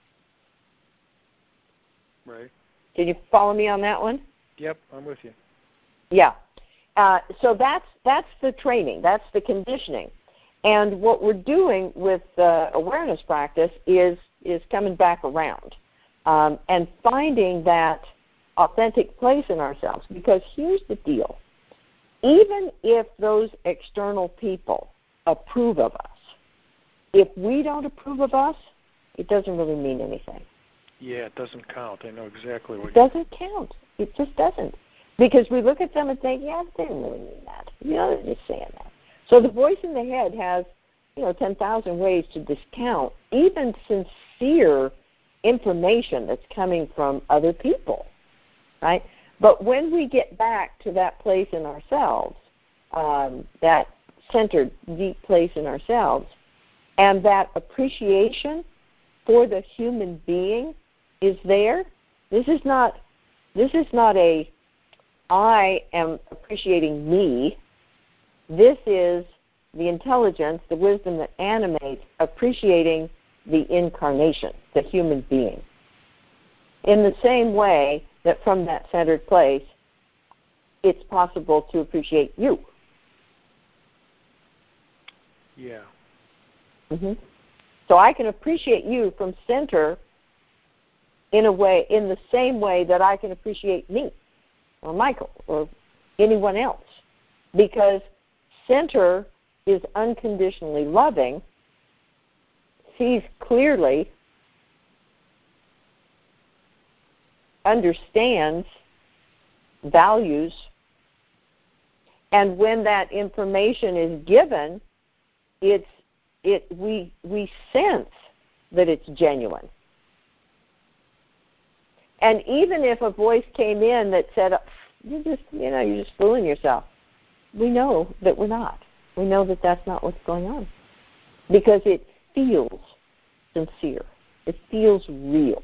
Right. Can you follow me on that one? Yep, I'm with you. Yeah. So that's the training. That's the conditioning. And what we're doing with awareness practice is coming back around and finding that authentic place in ourselves. Because here's the deal. Even if those external people approve of us, if we don't approve of us, it doesn't really mean anything. Yeah, it doesn't count. I know exactly what it doesn't count. It just doesn't. Because we look at them and think, yeah, they didn't really mean that. They're just saying that. So the voice in the head has, 10,000 ways to discount even sincere information that's coming from other people, right? But when we get back to that place in ourselves, that centered, deep place in ourselves, and that appreciation for the human being is there, this is not a I am appreciating me. This is the intelligence, the wisdom that animates appreciating the incarnation, the human being. In the same way that from that centered place, it's possible to appreciate you. Yeah. Mm-hmm. So I can appreciate you from center in the same way that I can appreciate me or Michael or anyone else, because center is unconditionally loving, sees clearly, understands, values, and when that information is given, we sense that it's genuine. And even if a voice came in that said, you're just fooling yourself, we know that we're not. We know that that's not what's going on, because it feels sincere. It feels real.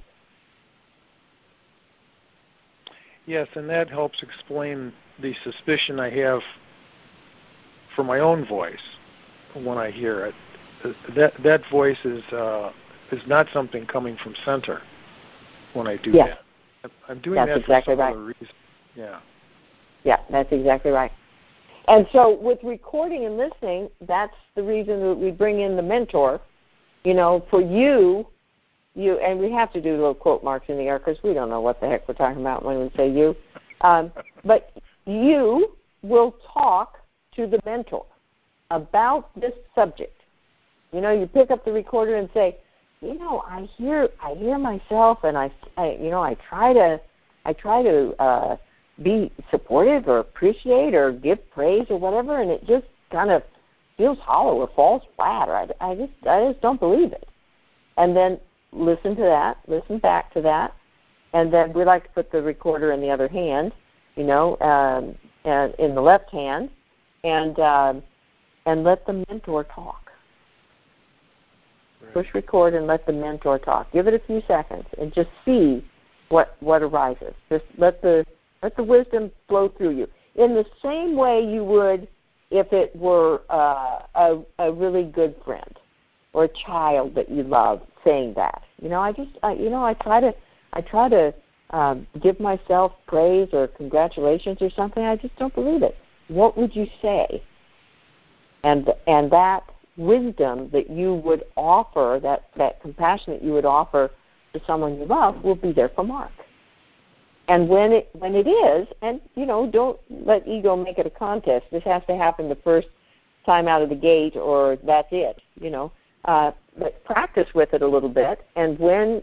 Yes, and that helps explain the suspicion I have for my own voice when I hear it. That voice is not something coming from center when I do that. I'm doing that for some other reason. Yeah. Yeah, that's exactly right. And so with recording and listening, that's the reason that we bring in the mentor. For you, and we have to do little quote marks in the air because we don't know what the heck we're talking about when we say you. But you will talk to the mentor about this subject. You pick up the recorder and say, I hear myself, and I try to be supportive or appreciate or give praise or whatever, and it just kind of feels hollow or falls flat, or I just don't believe it. And then listen to that, listen back to that, and then we like to put the recorder in the other hand, and in the left hand, and let the mentor talk. Right. Push record and let the mentor talk. Give it a few seconds and just see what arises. Just let the wisdom flow through you in the same way you would if it were a really good friend or a child that you love saying that. I try to give myself praise or congratulations or something. I just don't believe it. What would you say? And that wisdom that you would offer, that compassion that you would offer to someone you love, will be there for Mark. And when it is, and don't let ego make it a contest. This has to happen the first time out of the gate or that's it, but practice with it a little bit, and when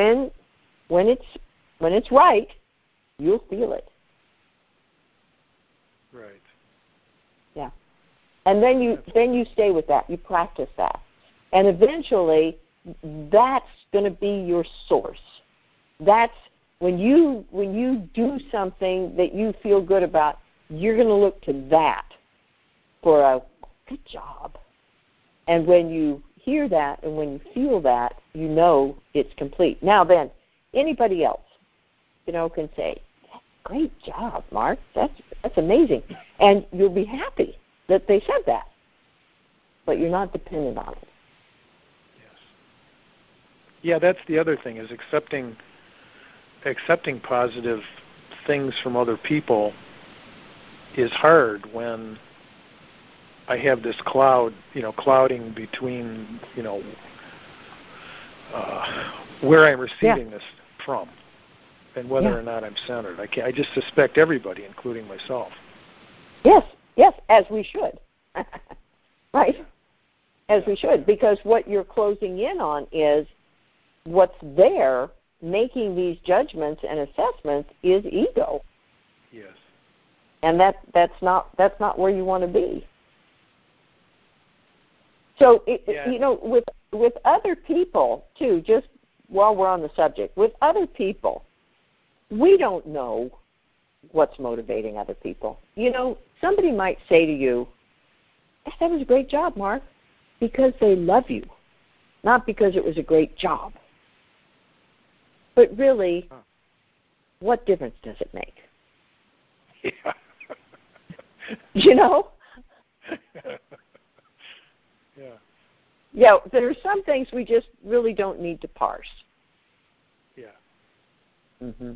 it's right, you'll feel it. Right. Yeah. And then you stay with that. You practice that. And eventually that's going to be your source. That's when you do something that you feel good about, you're going to look to that for a good job. And when you hear that and when you feel that, you know it's complete. Now then, anybody else, can say, great job, Mark. That's amazing. And you'll be happy that they said that. But you're not dependent on it. Yes. Yeah, that's the other thing, is accepting positive things from other people is hard when I have this clouding between, where I'm receiving this from and whether or not I'm centered. I just suspect everybody, including myself. Yes, as we should. Right? As we should, because what you're closing in on is what's there making these judgments and assessments is ego. Yes. And that's not where you want to be. So, with other people, too, just while we're on the subject, with other people, we don't know what's motivating other people. Somebody might say to you, that was a great job, Mark, because they love you, not because it was a great job. But really, what difference does it make? Yeah. Yeah, there are some things we just really don't need to parse. Yeah. Mm-hmm.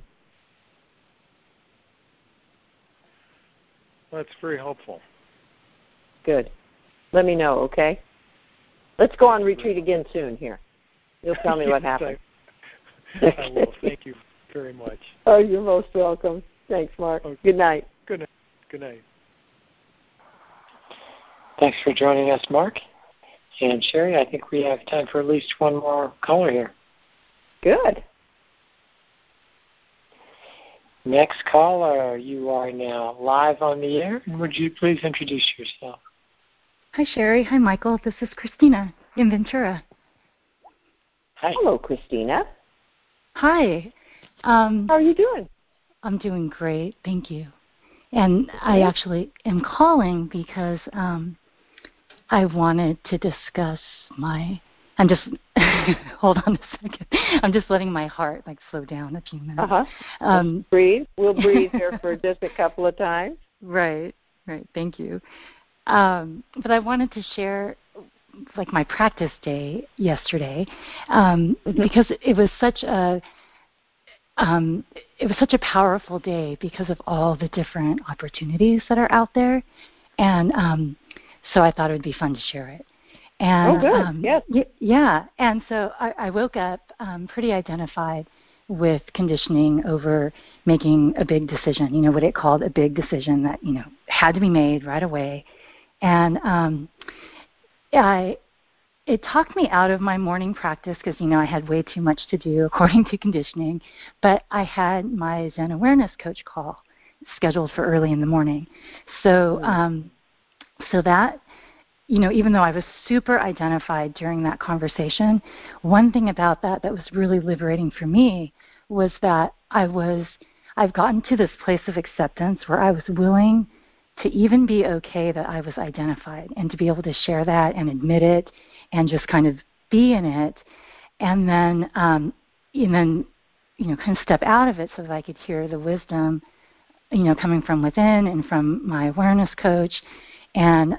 Well, that's very helpful. Good. Let me know, okay? Let's go on retreat again soon here. You'll tell me what happened. I will. Thank you very much. Oh, you're most welcome. Thanks, Mark. Okay. Good night. Good night. Good night. Thanks for joining us, Mark. And Sherry, I think we have time for at least one more caller here. Good. Next caller, you are now live on the air. And would you please introduce yourself? Hi, Sherry. Hi, Michael. This is Christina in Ventura. Hi. Hello, Christina. Hi. How are you doing? I'm doing great. Thank you. And I actually am calling because I wanted to discuss I'm just, hold on a second. I'm just letting my heart slow down a few minutes. Breathe. We'll breathe here for just a couple of times. Right. Thank you. But I wanted to share my practice day yesterday because it was such a powerful day because of all the different opportunities that are out there, and so I thought it would be fun to share it. And, good. Yes. Yeah. And so I woke up pretty identified with conditioning over making a big decision, what it called a big decision that, had to be made right away. And it talked me out of my morning practice because, I had way too much to do according to conditioning. But I had my Zen awareness coach call scheduled for early in the morning. So, so that, even though I was super identified during that conversation, one thing about that was really liberating for me was that I've gotten to this place of acceptance where I was willing to even be okay that I was identified and to be able to share that and admit it and just kind of be in it, and then kind of step out of it so that I could hear the wisdom, coming from within and from my awareness coach, and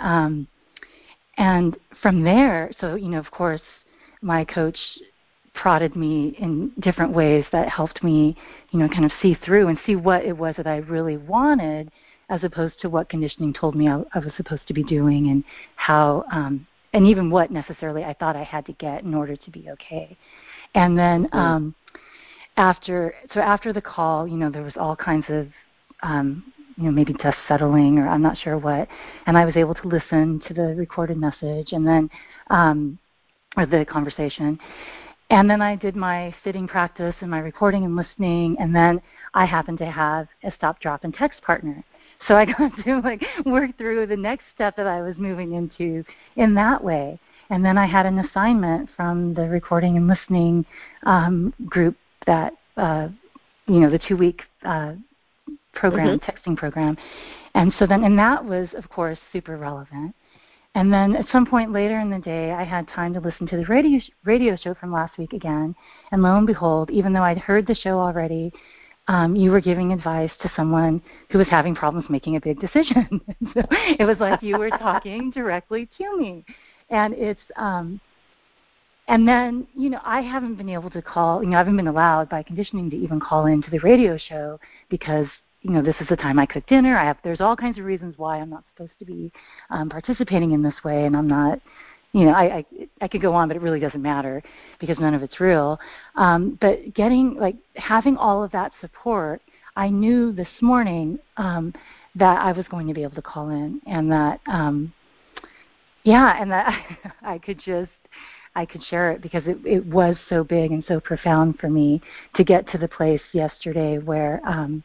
from there, so of course, my coach prodded me in different ways that helped me, kind of see through and see what it was that I really wanted, as opposed to what conditioning told me I was supposed to be doing, and how, and even what necessarily I thought I had to get in order to be okay. And then after the call, there was all kinds of maybe just settling or I'm not sure what. And I was able to listen to the recorded message and then, or the conversation. And then I did my sitting practice and my recording and listening. And then I happened to have a stop, drop, and text partner. So I got to work through the next step that I was moving into in that way. And then I had an assignment from the recording and listening group that, the 2-week program, texting program. And so then, and that was, of course, super relevant. And then at some point later in the day, I had time to listen to the radio show from last week again. And lo and behold, even though I'd heard the show already, you were giving advice to someone who was having problems making a big decision. So it was like you were talking directly to me. And it's, and then, I haven't been able to call, I haven't been allowed by conditioning to even call into the radio show because, this is the time I cook dinner. There's all kinds of reasons why I'm not supposed to be participating in this way, and I'm not, I could go on, but it really doesn't matter because none of it's real. But having all of that support, I knew this morning that I was going to be able to call in, and that, and that I could share it because it was so big and so profound for me to get to the place yesterday where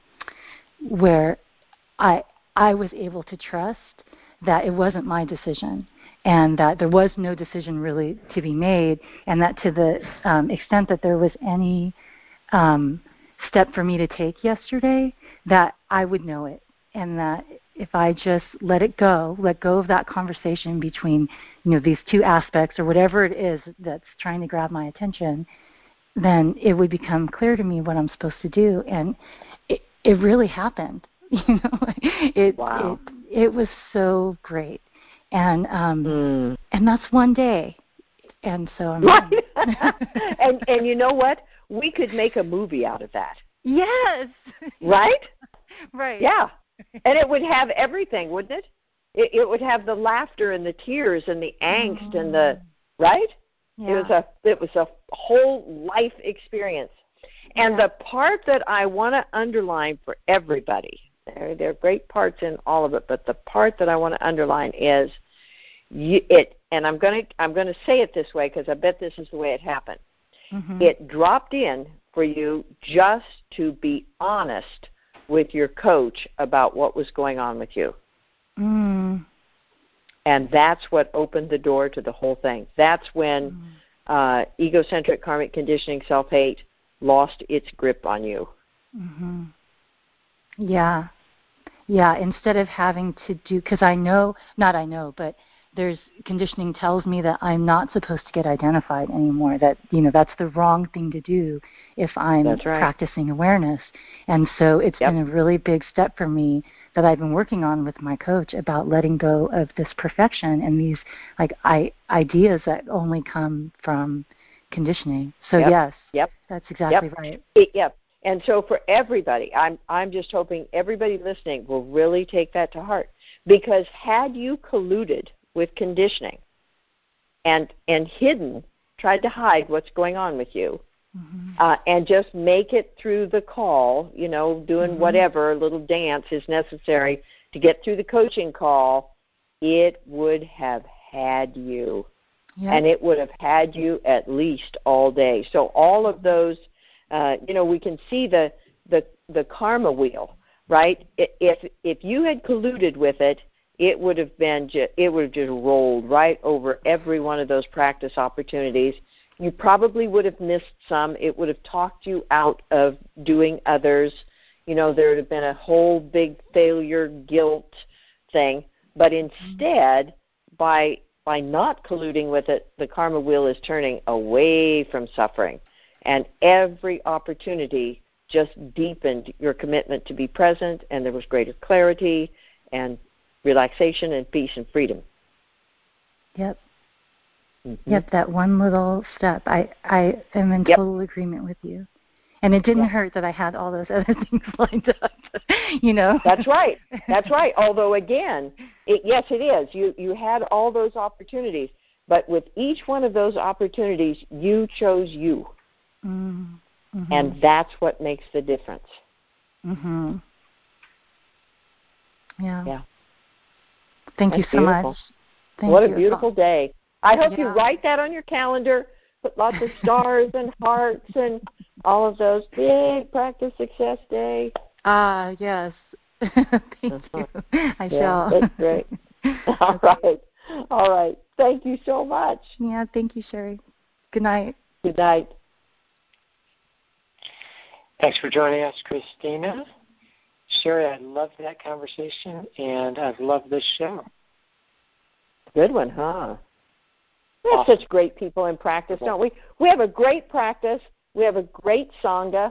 I was able to trust that it wasn't my decision and that there was no decision really to be made, and that to the extent that there was any step for me to take yesterday, that I would know it, and that if I just let go of that conversation between, these two aspects or whatever it is that's trying to grab my attention, then it would become clear to me what I'm supposed to do. And it really happened. It was so great. And and that's one day. And so I'm and you know what? We could make a movie out of that. Yes. Right? Right. Yeah. And it would have everything, wouldn't it? It would have the laughter and the tears and the angst and the right? Yeah. It was a whole life experience. And the part that I want to underline for everybody, there are great parts in all of it, but the part that I want to underline is and I'm going to say it this way because I bet this is the way it happened. Mm-hmm. It dropped in for you just to be honest with your coach about what was going on with you. Mm. And that's what opened the door to the whole thing. That's when egocentric karmic conditioning, self-hate, lost its grip on you. Mm-hmm. Yeah. Instead of having to do, because but there's conditioning tells me that I'm not supposed to get identified anymore, that, that's the wrong thing to do if I'm practicing awareness. And so it's been a really big step for me that I've been working on with my coach about letting go of this perfection and these ideas that only come from conditioning. So yes, that's exactly right. And so for everybody, I'm just hoping everybody listening will really take that to heart, because had you colluded with conditioning and tried to hide what's going on with you, and just make it through the call, doing whatever little dance is necessary to get through the coaching call, it would have had you. Yep. And it would have had you at least all day. So all of those, we can see the karma wheel, right? If you had colluded with it, it would have just rolled right over every one of those practice opportunities. You probably would have missed some. It would have talked you out of doing others. There would have been a whole big failure, guilt thing. But instead, by not colluding with it, the karma wheel is turning away from suffering. And every opportunity just deepened your commitment to be present, and there was greater clarity and relaxation and peace and freedom. Yep. Mm-hmm. Yep, that one little step. I am in total agreement with you. And it didn't hurt that I had all those other things lined up, That's right. Although, again, it is. You had all those opportunities. But with each one of those opportunities, you chose you. Mm-hmm. And that's what makes the difference. Mm-hmm. Yeah. Thank That's you so beautiful. much. What a beautiful day. I hope you write that on your calendar, put lots of stars and hearts and all of those. Big Practice Success Day. Yes. Thank you. I shall. That's great. All right. Thank you so much. Yeah, thank you, Sherry. Good night. Good night. Thanks for joining us, Christina. Sherry, I loved that conversation, and I've loved this show. Good one, huh? We have such great people in practice, don't we? We have a great practice. We have a great Sangha.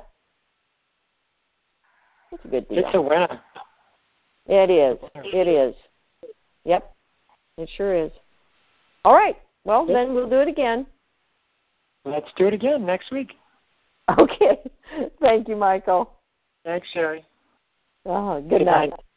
It's a good deal. It's a winner. It is. It is. Yep. It sure is. All right. Well, then we'll do it again. Let's do it again next week. Okay. Thank you, Michael. Thanks, Sherry. Good night.